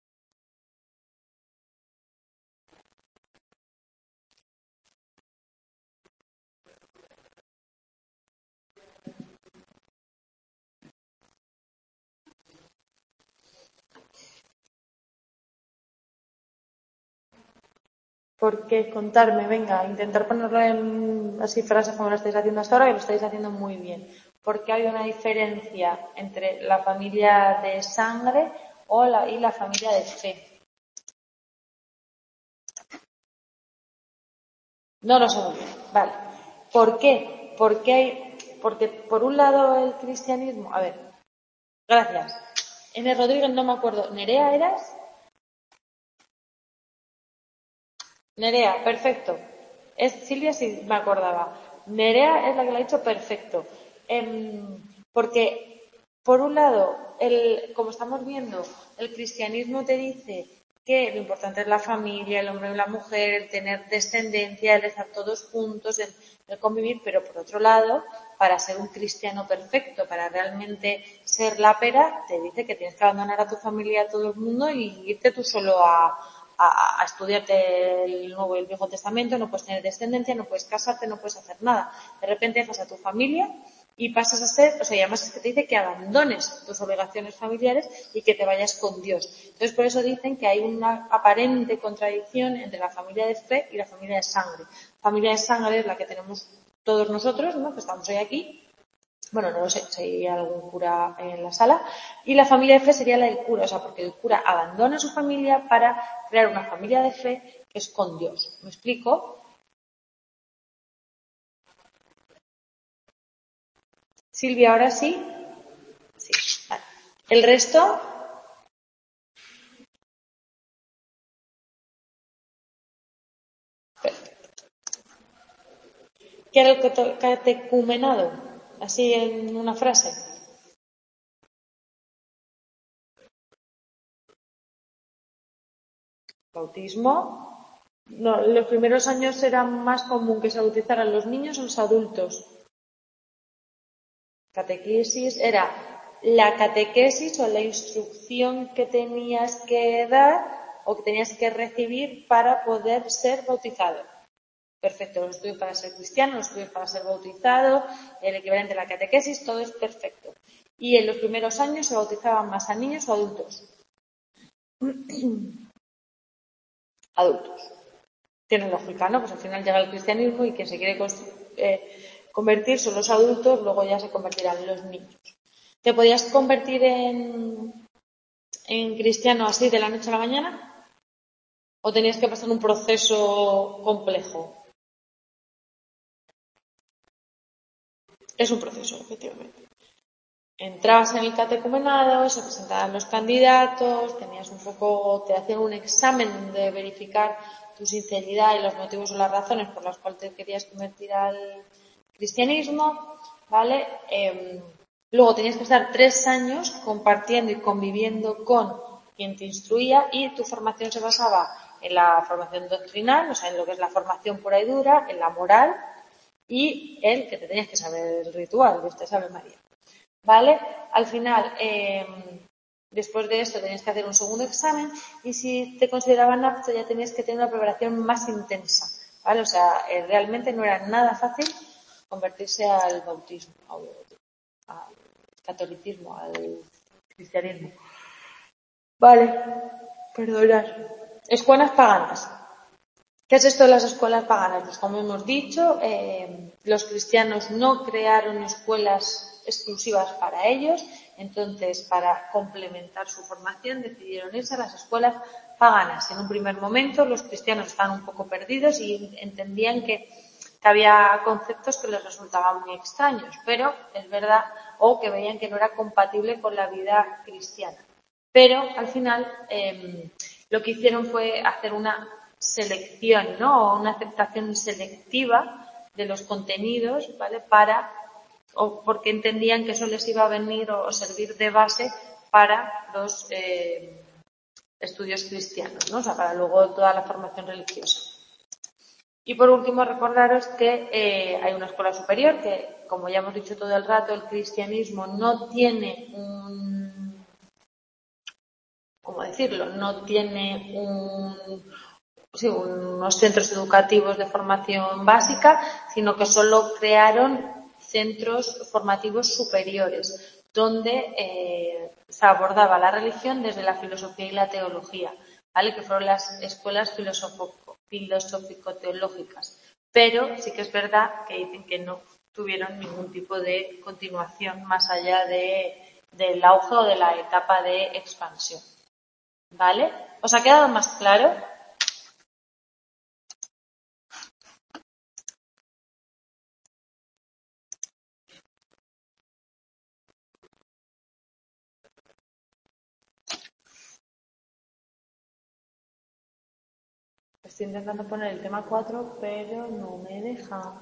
¿Por qué contarme? Venga, intentar ponerlo en así frases como lo estáis haciendo hasta ahora, y lo estáis haciendo muy bien. ¿Por qué hay una diferencia entre la familia de sangre y la familia de fe? No lo sé muy bien. Vale. ¿Por qué? Porque por un lado el cristianismo. A ver, gracias. N. Rodríguez, no me acuerdo. ¿Nerea eras? Nerea, perfecto. Silvia sí me acordaba. Nerea es la que lo ha dicho perfecto. Porque, por un lado, como estamos viendo, el cristianismo te dice que lo importante es la familia, el hombre y la mujer, el tener descendencia, el estar todos juntos, el convivir, pero por otro lado, para ser un cristiano perfecto, para realmente ser la pera, te dice que tienes que abandonar a tu familia, a todo el mundo y irte tú solo a estudiarte el Nuevo y el Viejo Testamento, no puedes tener descendencia, no puedes casarte, no puedes hacer nada. De repente dejas a tu familia y pasas a ser, o sea, y además es que te dice que abandones tus obligaciones familiares y que te vayas con Dios. Entonces, por eso dicen que hay una aparente contradicción entre la familia de fe y la familia de sangre. La familia de sangre es la que tenemos todos nosotros, ¿no? Que estamos hoy aquí. Bueno, no lo sé, si hay algún cura en la sala. Y la familia de fe sería la del cura, o sea, porque el cura abandona a su familia para crear una familia de fe que es con Dios. ¿Me explico? Silvia, ahora sí. Sí. Vale. El resto, ¿qué era el catecumenado? Así en una frase. Bautismo. No, los primeros años era más común que se bautizaran los niños o los adultos. Catequesis era la catequesis o la instrucción que tenías que dar o que tenías que recibir para poder ser bautizado. Perfecto, los estudios para ser cristiano, los estudios para ser bautizado, el equivalente a la catequesis, todo es perfecto. Y en los primeros años se bautizaban más a niños o adultos. Adultos. Tiene lógica, ¿no? Pues al final llega el cristianismo y quien se quiere convertir son los adultos, luego ya se convertirán los niños. ¿Te podías convertir en cristiano así de la noche a la mañana? ¿O tenías que pasar un proceso complejo? Es un proceso, efectivamente. Entrabas en el catecumenado, se presentaban los candidatos, te hacían un examen de verificar tu sinceridad y los motivos o las razones por las cuales te querías convertir al cristianismo, ¿vale? Luego tenías que estar 3 años compartiendo y conviviendo con quien te instruía y tu formación se basaba en la formación doctrinal, o sea, en lo que es la formación pura y dura, en la moral y en que te tenías que saber el ritual de esta Ave María. ¿Vale? Al final, después de esto tenías que hacer un segundo examen y si te consideraban apto ya tenías que tener una preparación más intensa, ¿vale? O sea, realmente no era nada fácil convertirse al bautismo, al catolicismo, al cristianismo. Vale, perdonad. Escuelas paganas. ¿Qué es esto de las escuelas paganas? Pues como hemos dicho, los cristianos no crearon escuelas exclusivas para ellos, entonces para complementar su formación decidieron irse a las escuelas paganas. En un primer momento los cristianos estaban un poco perdidos y entendían que había conceptos que les resultaban muy extraños, pero es verdad, o que veían que no era compatible con la vida cristiana. Pero al final lo que hicieron fue hacer una selección, ¿no? O una aceptación selectiva de los contenidos, ¿vale? Porque entendían que eso les iba a venir o servir de base para los estudios cristianos, ¿no? O sea, para luego toda la formación religiosa. Y por último, recordaros que hay una escuela superior que, como ya hemos dicho todo el rato, el cristianismo no tiene no tiene unos centros educativos de formación básica, sino que solo crearon centros formativos superiores, donde se abordaba la religión desde la filosofía y la teología, ¿vale? Que fueron las escuelas filosófico-teológicas. Pero sí que es verdad que dicen que no tuvieron ningún tipo de continuación más allá del auge o de la etapa de expansión. ¿Vale? ¿Os ha quedado más claro? Estoy intentando poner el tema 4, pero no me deja.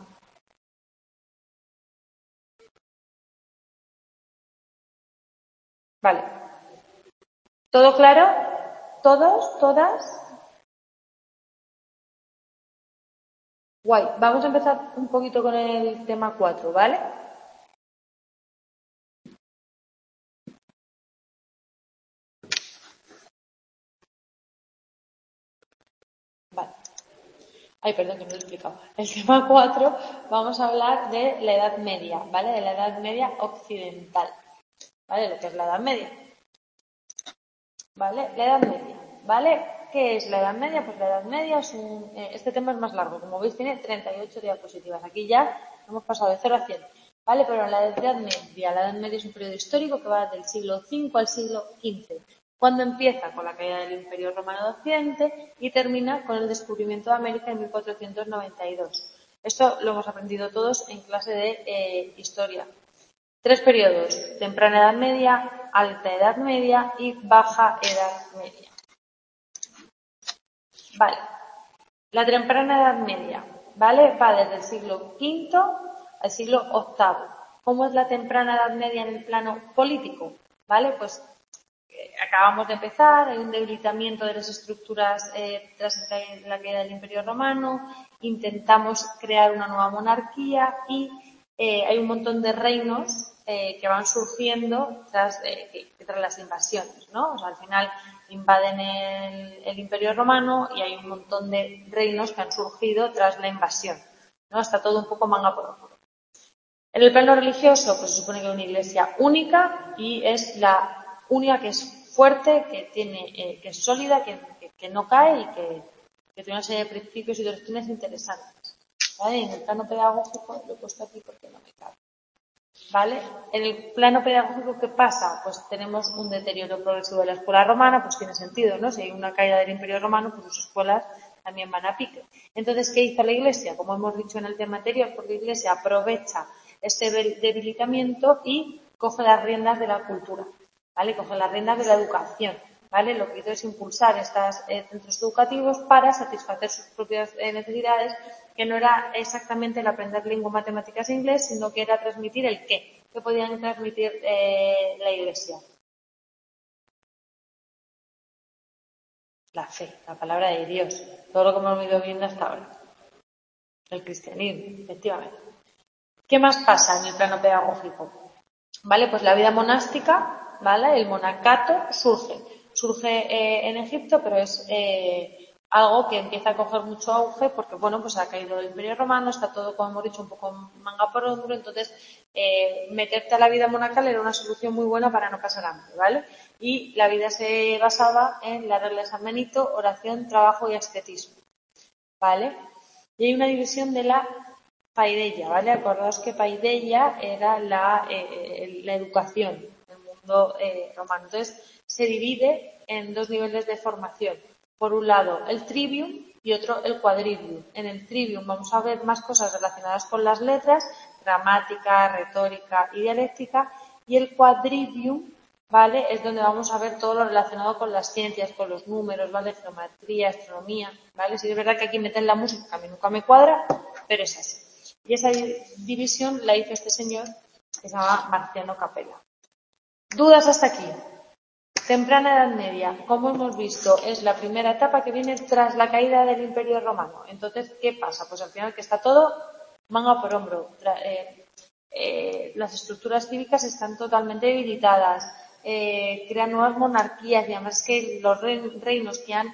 Vale. ¿Todo claro? ¿Todos? ¿Todas? Guay. Vamos a empezar un poquito con el tema 4, ¿vale? Vale. Ay, perdón, que no lo he explicado. El tema 4, vamos a hablar de la Edad Media, ¿vale? De la Edad Media occidental, ¿vale? Lo que es la Edad Media. ¿Vale? La Edad Media, ¿vale? ¿Qué es la Edad Media? Pues la Edad Media es este tema es más largo, como veis tiene 38 diapositivas. Aquí ya hemos pasado de 0 a 100, ¿vale? Pero la Edad Media es un periodo histórico que va del siglo V al siglo XV, cuando empieza con la caída del Imperio Romano de Occidente y termina con el descubrimiento de América en 1492. Esto lo hemos aprendido todos en clase de historia. 3 periodos: temprana Edad Media, alta Edad Media y baja Edad Media. Vale. La temprana Edad Media, ¿vale? Va desde el siglo V al siglo VIII. ¿Cómo es la temprana Edad Media en el plano político? ¿Vale? Pues acabamos de empezar, hay un debilitamiento de las estructuras tras la caída del Imperio Romano, intentamos crear una nueva monarquía y hay un montón de reinos que van surgiendo tras las invasiones, ¿no? O sea, al final invaden el Imperio Romano y hay un montón de reinos que han surgido tras la invasión, ¿no? Está todo un poco manga por hombro. En el plano religioso, pues se supone que es una iglesia única y es la única que es fuerte, que tiene, que es sólida, que no cae y que tiene una serie de principios y doctrinas interesantes. ¿Vale? En el plano pedagógico, lo he puesto aquí porque no me cabe. ¿Vale? En el plano pedagógico, ¿qué pasa? Pues tenemos un deterioro progresivo de la escuela romana, pues tiene sentido, ¿no? Si hay una caída del Imperio Romano, pues sus escuelas también van a pique. Entonces, ¿qué hizo la Iglesia? Como hemos dicho en el tema anterior, porque la Iglesia aprovecha este debilitamiento y coge las riendas de la cultura, ¿vale? Coge las riendas de la educación, ¿vale? Lo que hizo es impulsar estos centros educativos para satisfacer sus propias necesidades, que no era exactamente el aprender lengua, matemáticas e inglés, sino que era transmitir el qué. ¿Qué podían transmitir la Iglesia? La fe, la palabra de Dios, todo lo que hemos ido viendo hasta ahora. El cristianismo, efectivamente. ¿Qué más pasa en el plano pedagógico? ¿Vale? Pues la vida monástica, ¿vale? El monacato surge en Egipto, pero es algo que empieza a coger mucho auge porque, bueno, pues ha caído el Imperio Romano, está todo, como hemos dicho, un poco manga por hombro, entonces meterte a la vida monacal era una solución muy buena para no pasar hambre, ¿vale? Y la vida se basaba en la regla de San Benito, oración, trabajo y ascetismo, ¿vale? Y hay una división de la paideia, ¿vale? Acordaos que paideia era la educación del mundo romano. Entonces, se divide en dos niveles de formación. Por un lado, el trivium y otro, el quadrivium. En el trivium vamos a ver más cosas relacionadas con las letras, gramática, retórica y dialéctica, y el quadrivium, ¿vale? Es donde vamos a ver todo lo relacionado con las ciencias, con los números, ¿vale? Geometría, astronomía, ¿vale? Sí, es verdad que aquí meten la música, que a mí nunca me cuadra, pero es así. Y esa división la hizo este señor que se llama Marciano Capella. ¿Dudas hasta aquí? Temprana Edad Media, como hemos visto, es la primera etapa que viene tras la caída del Imperio Romano. Entonces, ¿qué pasa? Pues al final que está todo manga por hombro. Las estructuras cívicas están totalmente debilitadas, crean nuevas monarquías y además que los reinos que han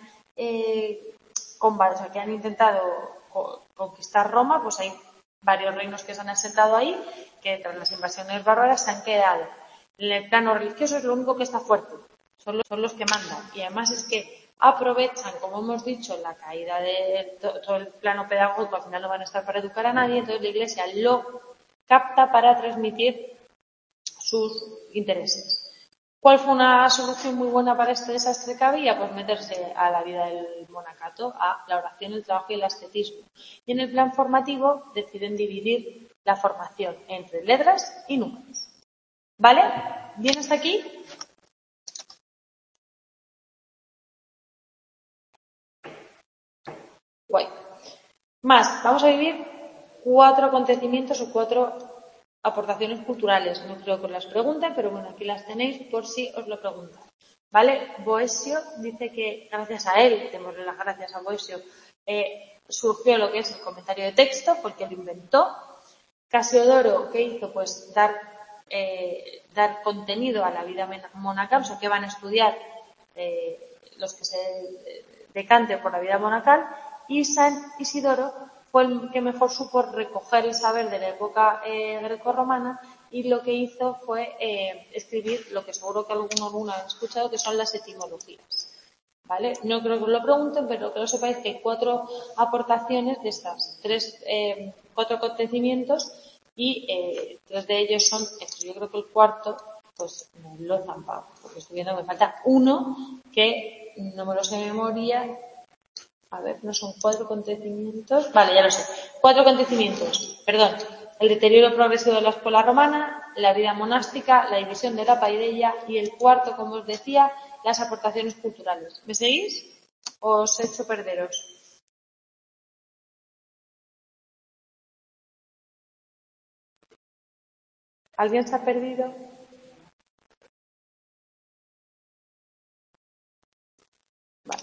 que han intentado conquistar Roma, pues hay varios reinos que se han asentado ahí, que tras las invasiones bárbaras se han quedado. En el plano religioso es lo único que está fuerte, son los que mandan. Y además es que aprovechan, como hemos dicho, la caída de todo el plano pedagógico, al final no van a estar para educar a nadie, entonces la Iglesia lo capta para transmitir sus intereses. ¿Cuál fue una solución muy buena para este desastre que había? Pues meterse a la vida del monacato, a la oración, el trabajo y el ascetismo. Y en el plan formativo deciden dividir la formación entre letras y números. ¿Vale? ¿Bien hasta aquí? Guay. Más, vamos a vivir 4 acontecimientos o 4 aportaciones culturales. No creo que os las pregunten, pero bueno, aquí las tenéis por si os lo preguntan. ¿Vale? Boesio dice que gracias a él, démosle las gracias a Boesio, surgió lo que es el comentario de texto, porque lo inventó. Casiodoro, ¿qué hizo? Pues dar contenido a la vida monacal, o sea, que van a estudiar los que se decanten por la vida monacal, y San Isidoro fue el que mejor supo recoger el saber de la época grecorromana y lo que hizo fue escribir lo que seguro que alguno han escuchado, que son las etimologías. ¿Vale? No creo que os lo pregunten, pero que lo sepáis que hay 4 aportaciones de estas 4 acontecimientos y 3 de ellos son estos. Yo creo que el cuarto, pues me lo he zampado, porque estoy viendo que me falta uno que no me lo sé de memoria. A ver, no son 4 acontecimientos. Vale, ya lo sé. 4 acontecimientos. Perdón. El deterioro progresivo de la escuela romana, la vida monástica, la división de la paideia y el cuarto, como os decía, las aportaciones culturales. ¿Me seguís? ¿Os he hecho perderos? ¿Alguien se ha perdido? Vale.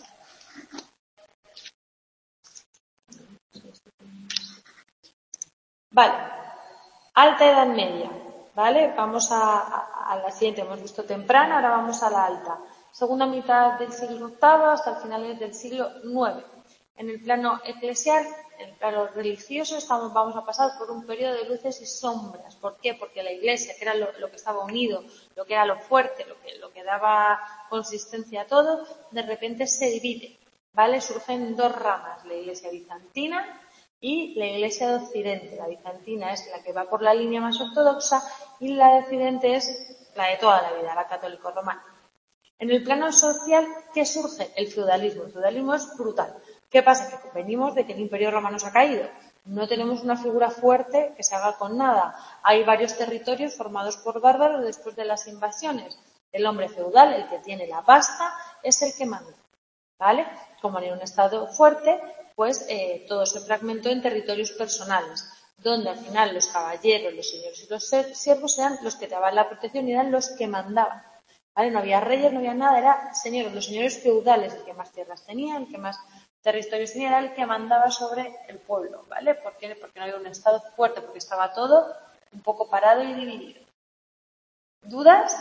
Vale. Alta Edad Media. ¿vale? Vamos a la siguiente, hemos visto temprana, ahora vamos a la alta. Segunda mitad del siglo VIII hasta finales del siglo IX. En el plano eclesial, en el plano religioso, vamos a pasar por un periodo de luces y sombras. ¿Por qué? Porque la Iglesia, que era lo que estaba unido, lo que era lo fuerte, lo que daba consistencia a todo, de repente se divide, ¿vale? Surgen dos ramas, la Iglesia bizantina y la Iglesia de Occidente. La bizantina es la que va por la línea más ortodoxa y la de Occidente es la de toda la vida, la católico-romana. En el plano social, ¿qué surge? El feudalismo. El feudalismo es brutal. ¿Qué pasa? Que venimos de que el Imperio Romano se ha caído. No tenemos una figura fuerte que se haga con nada. Hay varios territorios formados por bárbaros después de las invasiones. El hombre feudal, el que tiene la pasta, es el que manda, ¿vale? Como en un estado fuerte, pues todo se fragmentó en territorios personales, donde al final los caballeros, los señores y los siervos eran los que daban la protección y eran los que mandaban, ¿vale? No había reyes, no había nada, eran señores, los señores feudales, el que más tierras tenía, el que más territorios tenía, era el que mandaba sobre el pueblo, ¿vale? ¿Por qué? Porque no había un estado fuerte, porque estaba todo un poco parado y dividido. ¿Dudas?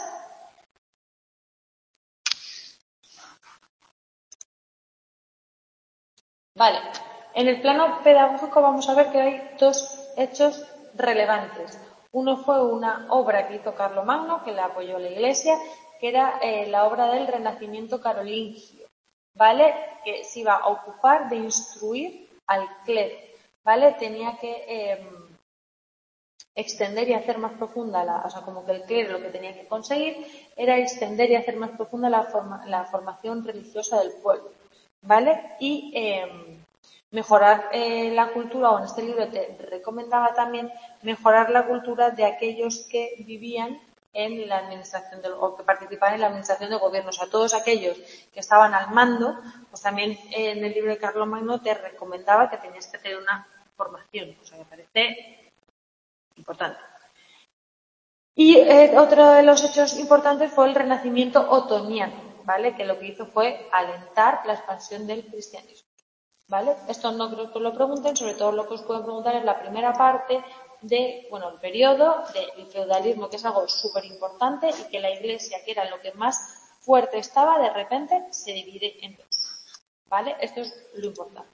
Vale. En el plano pedagógico vamos a ver que hay dos hechos relevantes. Uno fue una obra que hizo Carlomagno, que la apoyó la Iglesia, que era la obra del Renacimiento carolingio, ¿vale? Que se iba a ocupar de instruir al clero, ¿vale? Tenía que extender y hacer más profunda o sea, como que el clero lo que tenía que conseguir era extender y hacer más profunda la formación religiosa del pueblo, ¿vale? Y mejorar la cultura, o en este libro te recomendaba también mejorar la cultura de aquellos que vivían en la administración o que participaban en la administración del gobierno, o sea, todos aquellos que estaban al mando, pues también en el libro de Carlomagno te recomendaba que tenías que tener una formación, o sea, me parece importante. Y otro de los hechos importantes fue el Renacimiento otoniano, ¿vale? Que lo que hizo fue alentar la expansión del cristianismo, ¿vale? Esto no creo que os lo pregunten, sobre todo lo que os pueden preguntar es la primera parte de, bueno, el periodo del feudalismo, que es algo súper importante y que la Iglesia, que era lo que más fuerte estaba, de repente se divide en dos, ¿vale? Esto es lo importante.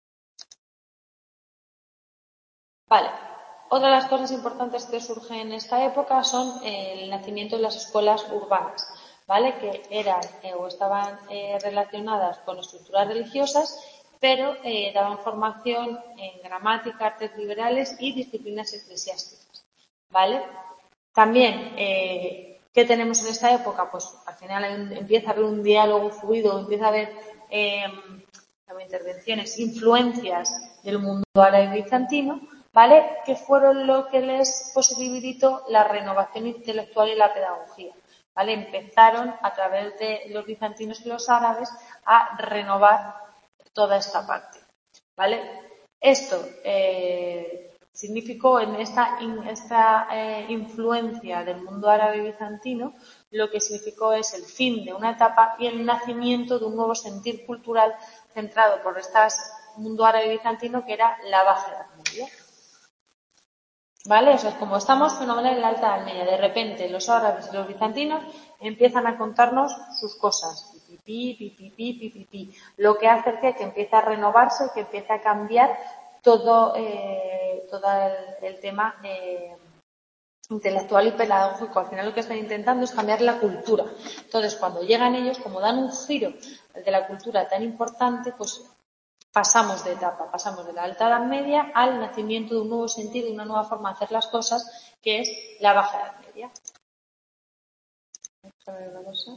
Vale. Otra de las cosas importantes que surgen en esta época son el nacimiento de las escuelas urbanas, ¿vale? Que eran o estaban relacionadas con estructuras religiosas, pero daban formación en gramática, artes liberales y disciplinas eclesiásticas, ¿vale? También, ¿qué tenemos en esta época? Pues al final empieza a haber un diálogo fluido, empieza a haber intervenciones, influencias del mundo árabe bizantino, ¿vale? Que fueron lo que les posibilitó la renovación intelectual y la pedagogía, ¿vale? Empezaron a través de los bizantinos y los árabes a renovar toda esta parte, ¿vale? Esto significó en esta influencia del mundo árabe bizantino, lo que significó es el fin de una etapa y el nacimiento de un nuevo sentir cultural centrado por este mundo árabe bizantino, que era la Baja Edad Media. ¿Vale? O sea, como estamos fenomenal en la Alta Edad Media, de repente los árabes y los bizantinos empiezan a contarnos sus cosas. Pi. Lo que hace que empiece a renovarse, que empiece a cambiar todo el tema intelectual y pedagógico. Al final lo que están intentando es cambiar la cultura. Entonces, cuando llegan ellos, como dan un giro de la cultura tan importante, pues pasamos de etapa, pasamos de la Alta Edad Media al nacimiento de un nuevo sentido y una nueva forma de hacer las cosas, que es la Baja Edad Media. Vamos a ver una cosa.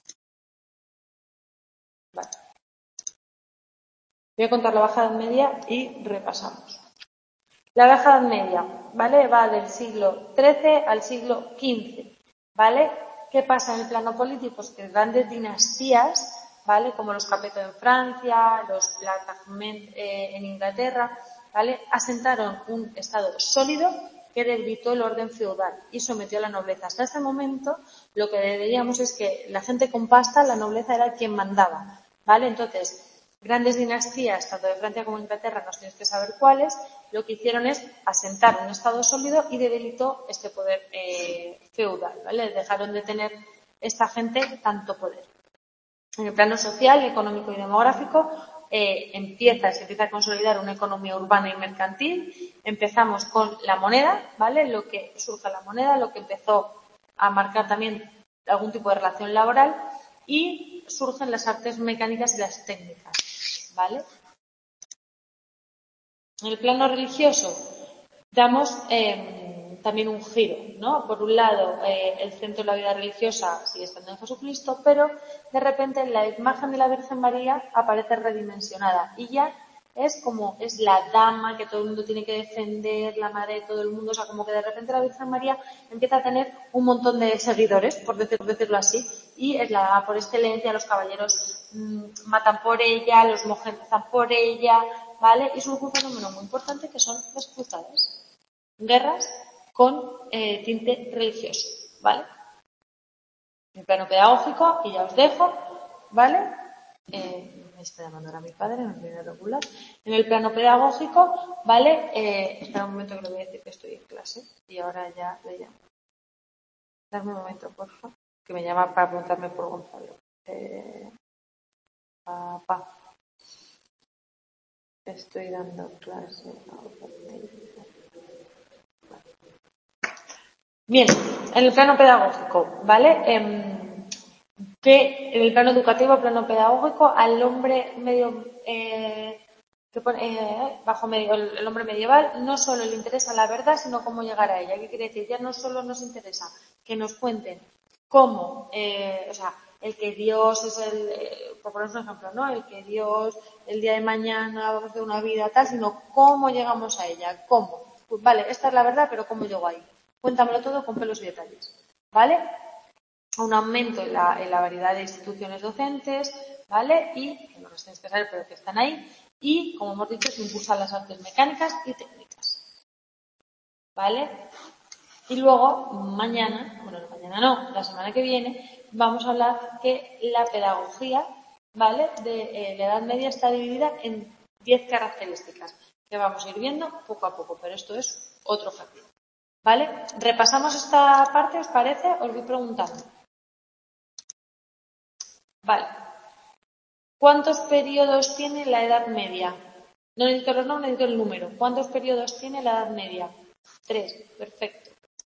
Vale. Voy a contar la Baja Edad Media y repasamos. La Baja Edad Media, ¿vale? Va del siglo XIII al siglo XV, ¿vale? ¿Qué pasa en el plano político? Pues que grandes dinastías, ¿vale? Como los Capeto en Francia, los Plantagenet en Inglaterra, ¿vale? Asentaron un estado sólido que debilitó el orden feudal y sometió a la nobleza. Hasta ese momento lo que veíamos es que la gente con pasta, la nobleza era quien mandaba, ¿vale? Entonces, grandes dinastías, tanto de Francia como de Inglaterra, no tienes que saber cuáles, lo que hicieron es asentar un Estado sólido y debilitó este poder feudal, ¿vale? Dejaron de tener esta gente tanto poder. En el plano social, económico y demográfico, se empieza a consolidar una economía urbana y mercantil. Empezamos con la moneda, ¿vale? Lo que surge la moneda, lo que empezó a marcar también algún tipo de relación laboral, y surgen las artes mecánicas y las técnicas, ¿vale? En el plano religioso damos también un giro, ¿no? Por un lado, el centro de la vida religiosa sigue estando en Jesucristo, pero de repente la imagen de la Virgen María aparece redimensionada y ya es la dama que todo el mundo tiene que defender, la madre de todo el mundo, o sea, como que de repente la Virgen María empieza a tener un montón de seguidores, por decirlo así, y es la dama por excelencia. Los caballeros matan por ella, los monjes rezan por ella, ¿vale? Y surge un fenómeno muy importante que son las cruzadas. Guerras con tinte religioso, ¿vale? En el plano pedagógico, y ya os dejo, ¿vale? Me está llamando ahora mi padre, no viene regular. En el plano pedagógico, ¿vale? Espera un momento que le voy a decir que estoy en clase y ahora ya le llamo. Dame un momento, por favor, que me llama para preguntarme por Gonzalo. Papá, estoy dando clase. Bien, en el plano pedagógico, ¿vale? Que en el plano educativo, plano pedagógico, al hombre medio bajo medio, el hombre medieval, no solo le interesa la verdad, sino cómo llegar a ella. ¿Qué quiere decir? Ya no solo nos interesa que nos cuenten cómo, o sea, el que Dios es por poner un ejemplo, ¿no? El que Dios el día de mañana va a hacer una vida tal, sino cómo llegamos a ella, cómo. Pues vale, esta es la verdad, pero ¿cómo llego ahí? Cuéntamelo todo con pelos y detalles, ¿vale? Un aumento en la variedad de instituciones docentes, ¿vale? Y, que no los tenéis que saber, pero que están ahí. Y, como hemos dicho, se impulsan las artes mecánicas y técnicas, ¿vale? Y luego, la semana que viene, vamos a hablar que la pedagogía, ¿vale? De la Edad Media está dividida en 10 características que vamos a ir viendo poco a poco, pero esto es otro capítulo, ¿vale? Repasamos esta parte, ¿os parece? Os voy preguntando. Vale. ¿Cuántos periodos tiene la Edad Media? No necesito los nombres, necesito el número. ¿Cuántos periodos tiene la Edad Media? 3. Perfecto.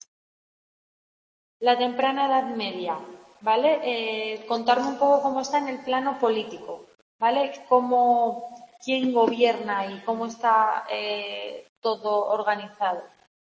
La temprana Edad Media, ¿vale? Contarme un poco cómo está en el plano político, ¿vale? ¿Quién gobierna y cómo está todo organizado?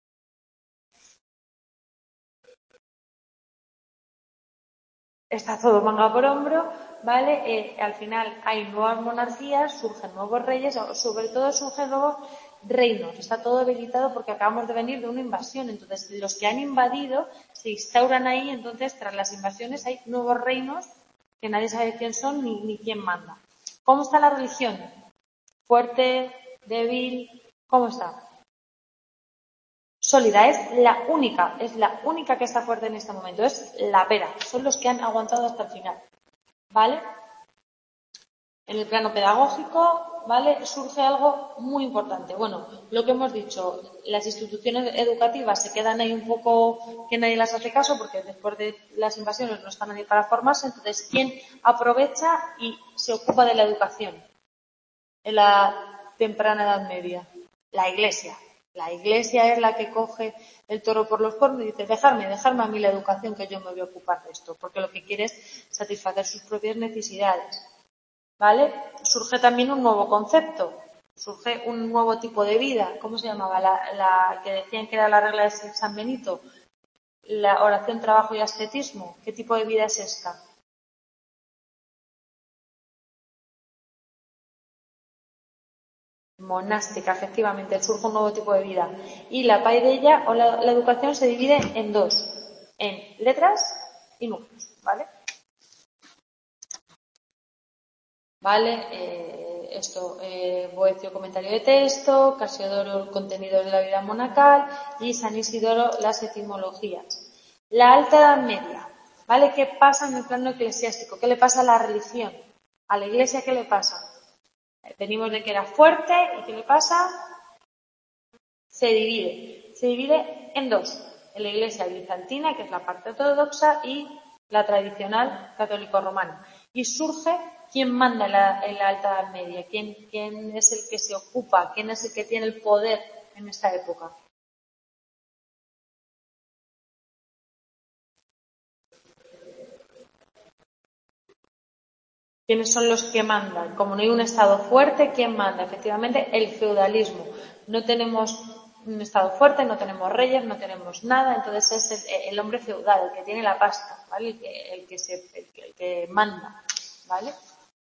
Está todo manga por hombro, ¿vale? Al final hay nuevas monarquías, surgen nuevos reyes, sobre todo surgen nuevos reinos. Está todo debilitado porque acabamos de venir de una invasión. Entonces, los que han invadido se instauran ahí. Entonces, tras las invasiones hay nuevos reinos que nadie sabe quién son ni quién manda. ¿Cómo está la religión? ¿Fuerte? ¿Débil? ¿Cómo está? Sólida, es la única que está fuerte en este momento, es la pera, son los que han aguantado hasta el final, ¿vale? En el plano pedagógico, ¿vale? Surge algo muy importante. Bueno, lo que hemos dicho, las instituciones educativas se quedan ahí un poco que nadie las hace caso porque después de las invasiones no está nadie para formarse, entonces, ¿quién aprovecha y se ocupa de la educación en la temprana Edad Media? La Iglesia. La Iglesia es la que coge el toro por los cuernos y dice, dejadme a mí la educación, que yo me voy a ocupar de esto, porque lo que quiere es satisfacer sus propias necesidades, ¿vale? Surge también un nuevo concepto, surge un nuevo tipo de vida. ¿Cómo se llamaba? La que decían que era la regla de San Benito, la oración, trabajo y ascetismo. ¿Qué tipo de vida es esta? Monástica, efectivamente, surge un nuevo tipo de vida. Y la paideia o la educación se divide en dos, en letras y números, ¿vale? ¿Vale? Boecio, comentario de texto, Casiodoro, contenidos de la vida monacal, y San Isidoro, las etimologías. La Alta Edad Media, ¿vale? ¿Qué pasa en el plano eclesiástico? ¿Qué le pasa a la religión? ¿A la Iglesia qué le pasa? Venimos de que era fuerte y ¿qué le pasa? Se divide en dos, en la Iglesia bizantina, que es la parte ortodoxa, y la tradicional católico-romana. Y surge quién manda en la Alta Edad Media, quién es el que se ocupa, quién es el que tiene el poder en esta época. ¿Quiénes son los que mandan? Como no hay un Estado fuerte, ¿quién manda? Efectivamente, el feudalismo. No tenemos un Estado fuerte, no tenemos reyes, no tenemos nada, entonces es el hombre feudal, el que tiene la pasta, ¿vale? El que manda, ¿vale?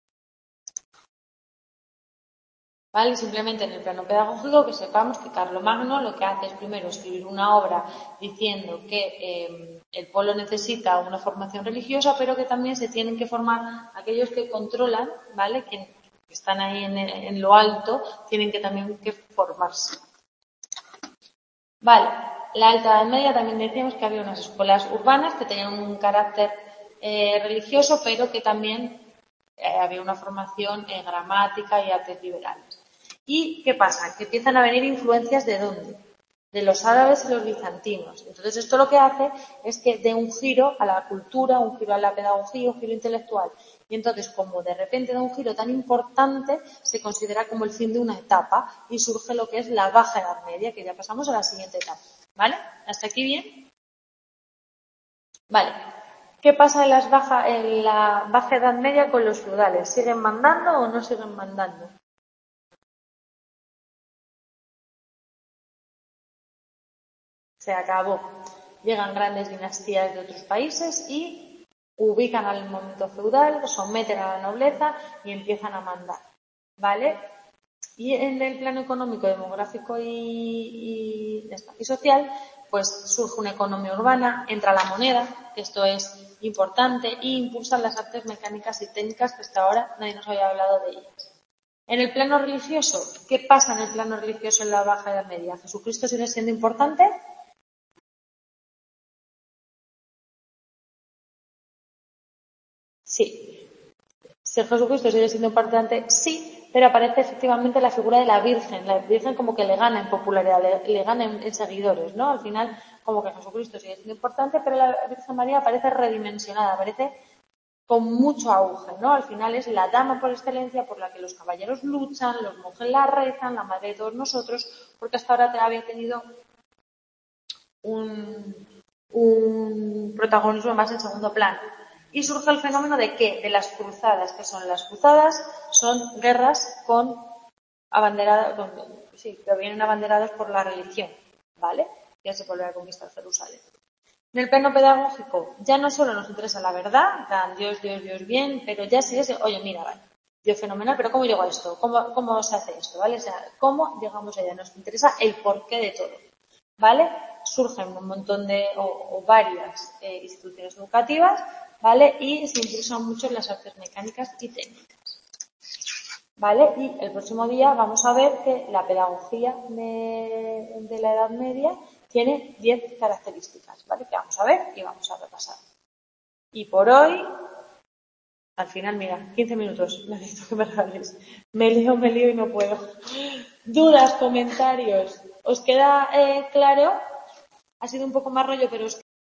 ¿Vale? Simplemente en el plano pedagógico que sepamos que Carlomagno lo que hace es primero escribir una obra diciendo que el pueblo necesita una formación religiosa, pero que también se tienen que formar aquellos que controlan, ¿vale? Que están ahí en lo alto, tienen que también que formarse. Vale, la Alta Edad Media también decíamos que había unas escuelas urbanas que tenían un carácter religioso, pero que también había una formación en gramática y artes liberales. ¿Y qué pasa? Que empiezan a venir influencias ¿de dónde? De los árabes y los bizantinos. Entonces esto lo que hace es que dé un giro a la cultura, un giro a la pedagogía, un giro intelectual. Y entonces, como de repente da un giro tan importante, se considera como el fin de una etapa y surge lo que es la Baja Edad Media, que ya pasamos a la siguiente etapa. ¿Vale? ¿Hasta aquí bien? Vale. ¿Qué pasa en la Baja Edad Media con los feudales? ¿Siguen mandando o no siguen mandando? Se acabó. Llegan grandes dinastías de otros países y ubican al momento feudal, someten a la nobleza y empiezan a mandar. ¿Vale? Y en el plano económico, demográfico y social, pues surge una economía urbana, entra la moneda, que esto es importante, e impulsan las artes mecánicas y técnicas que hasta ahora nadie nos había hablado de ellas. En el plano religioso, ¿qué pasa en el plano religioso en la Baja Edad Media? ¿Jesucristo sigue siendo importante? Sí. Si Jesucristo sigue siendo importante, sí, pero aparece efectivamente la figura de la Virgen. La Virgen como que le gana en popularidad, le gana en seguidores, ¿no? Al final, como que Jesucristo sigue siendo importante, pero la Virgen María aparece redimensionada, aparece con mucho auge, ¿no? Al final es la dama por excelencia por la que los caballeros luchan, los monjes la rezan, la madre de todos nosotros, porque hasta ahora había tenido un protagonismo más en segundo plano. Y surge el fenómeno de ¿qué? De las cruzadas. ¿Qué son las cruzadas? Son guerras que vienen abanderados por la religión, ¿vale? Ya se vuelve a conquistar Jerusalén. En el plano pedagógico, ya no solo nos interesa la verdad, dan Dios, Dios, Dios bien, pero ya sí es, oye, mira, vale, Dios fenomenal, pero ¿cómo llego a esto? ¿Cómo se hace esto? ¿Vale? O sea, ¿cómo llegamos allá? Nos interesa el porqué de todo, ¿vale? Surgen un montón o varias instituciones educativas, ¿vale? Y se impulsan mucho las artes mecánicas y técnicas, ¿vale? Y el próximo día vamos a ver que la pedagogía de la Edad Media tiene 10 características, ¿vale? Que vamos a ver y vamos a repasar. Y por hoy, al final, mira, 15 minutos, necesito que me regaléis. Me lío y no puedo. ¿Dudas, comentarios? ¿Os queda claro? Ha sido un poco más rollo, pero os queda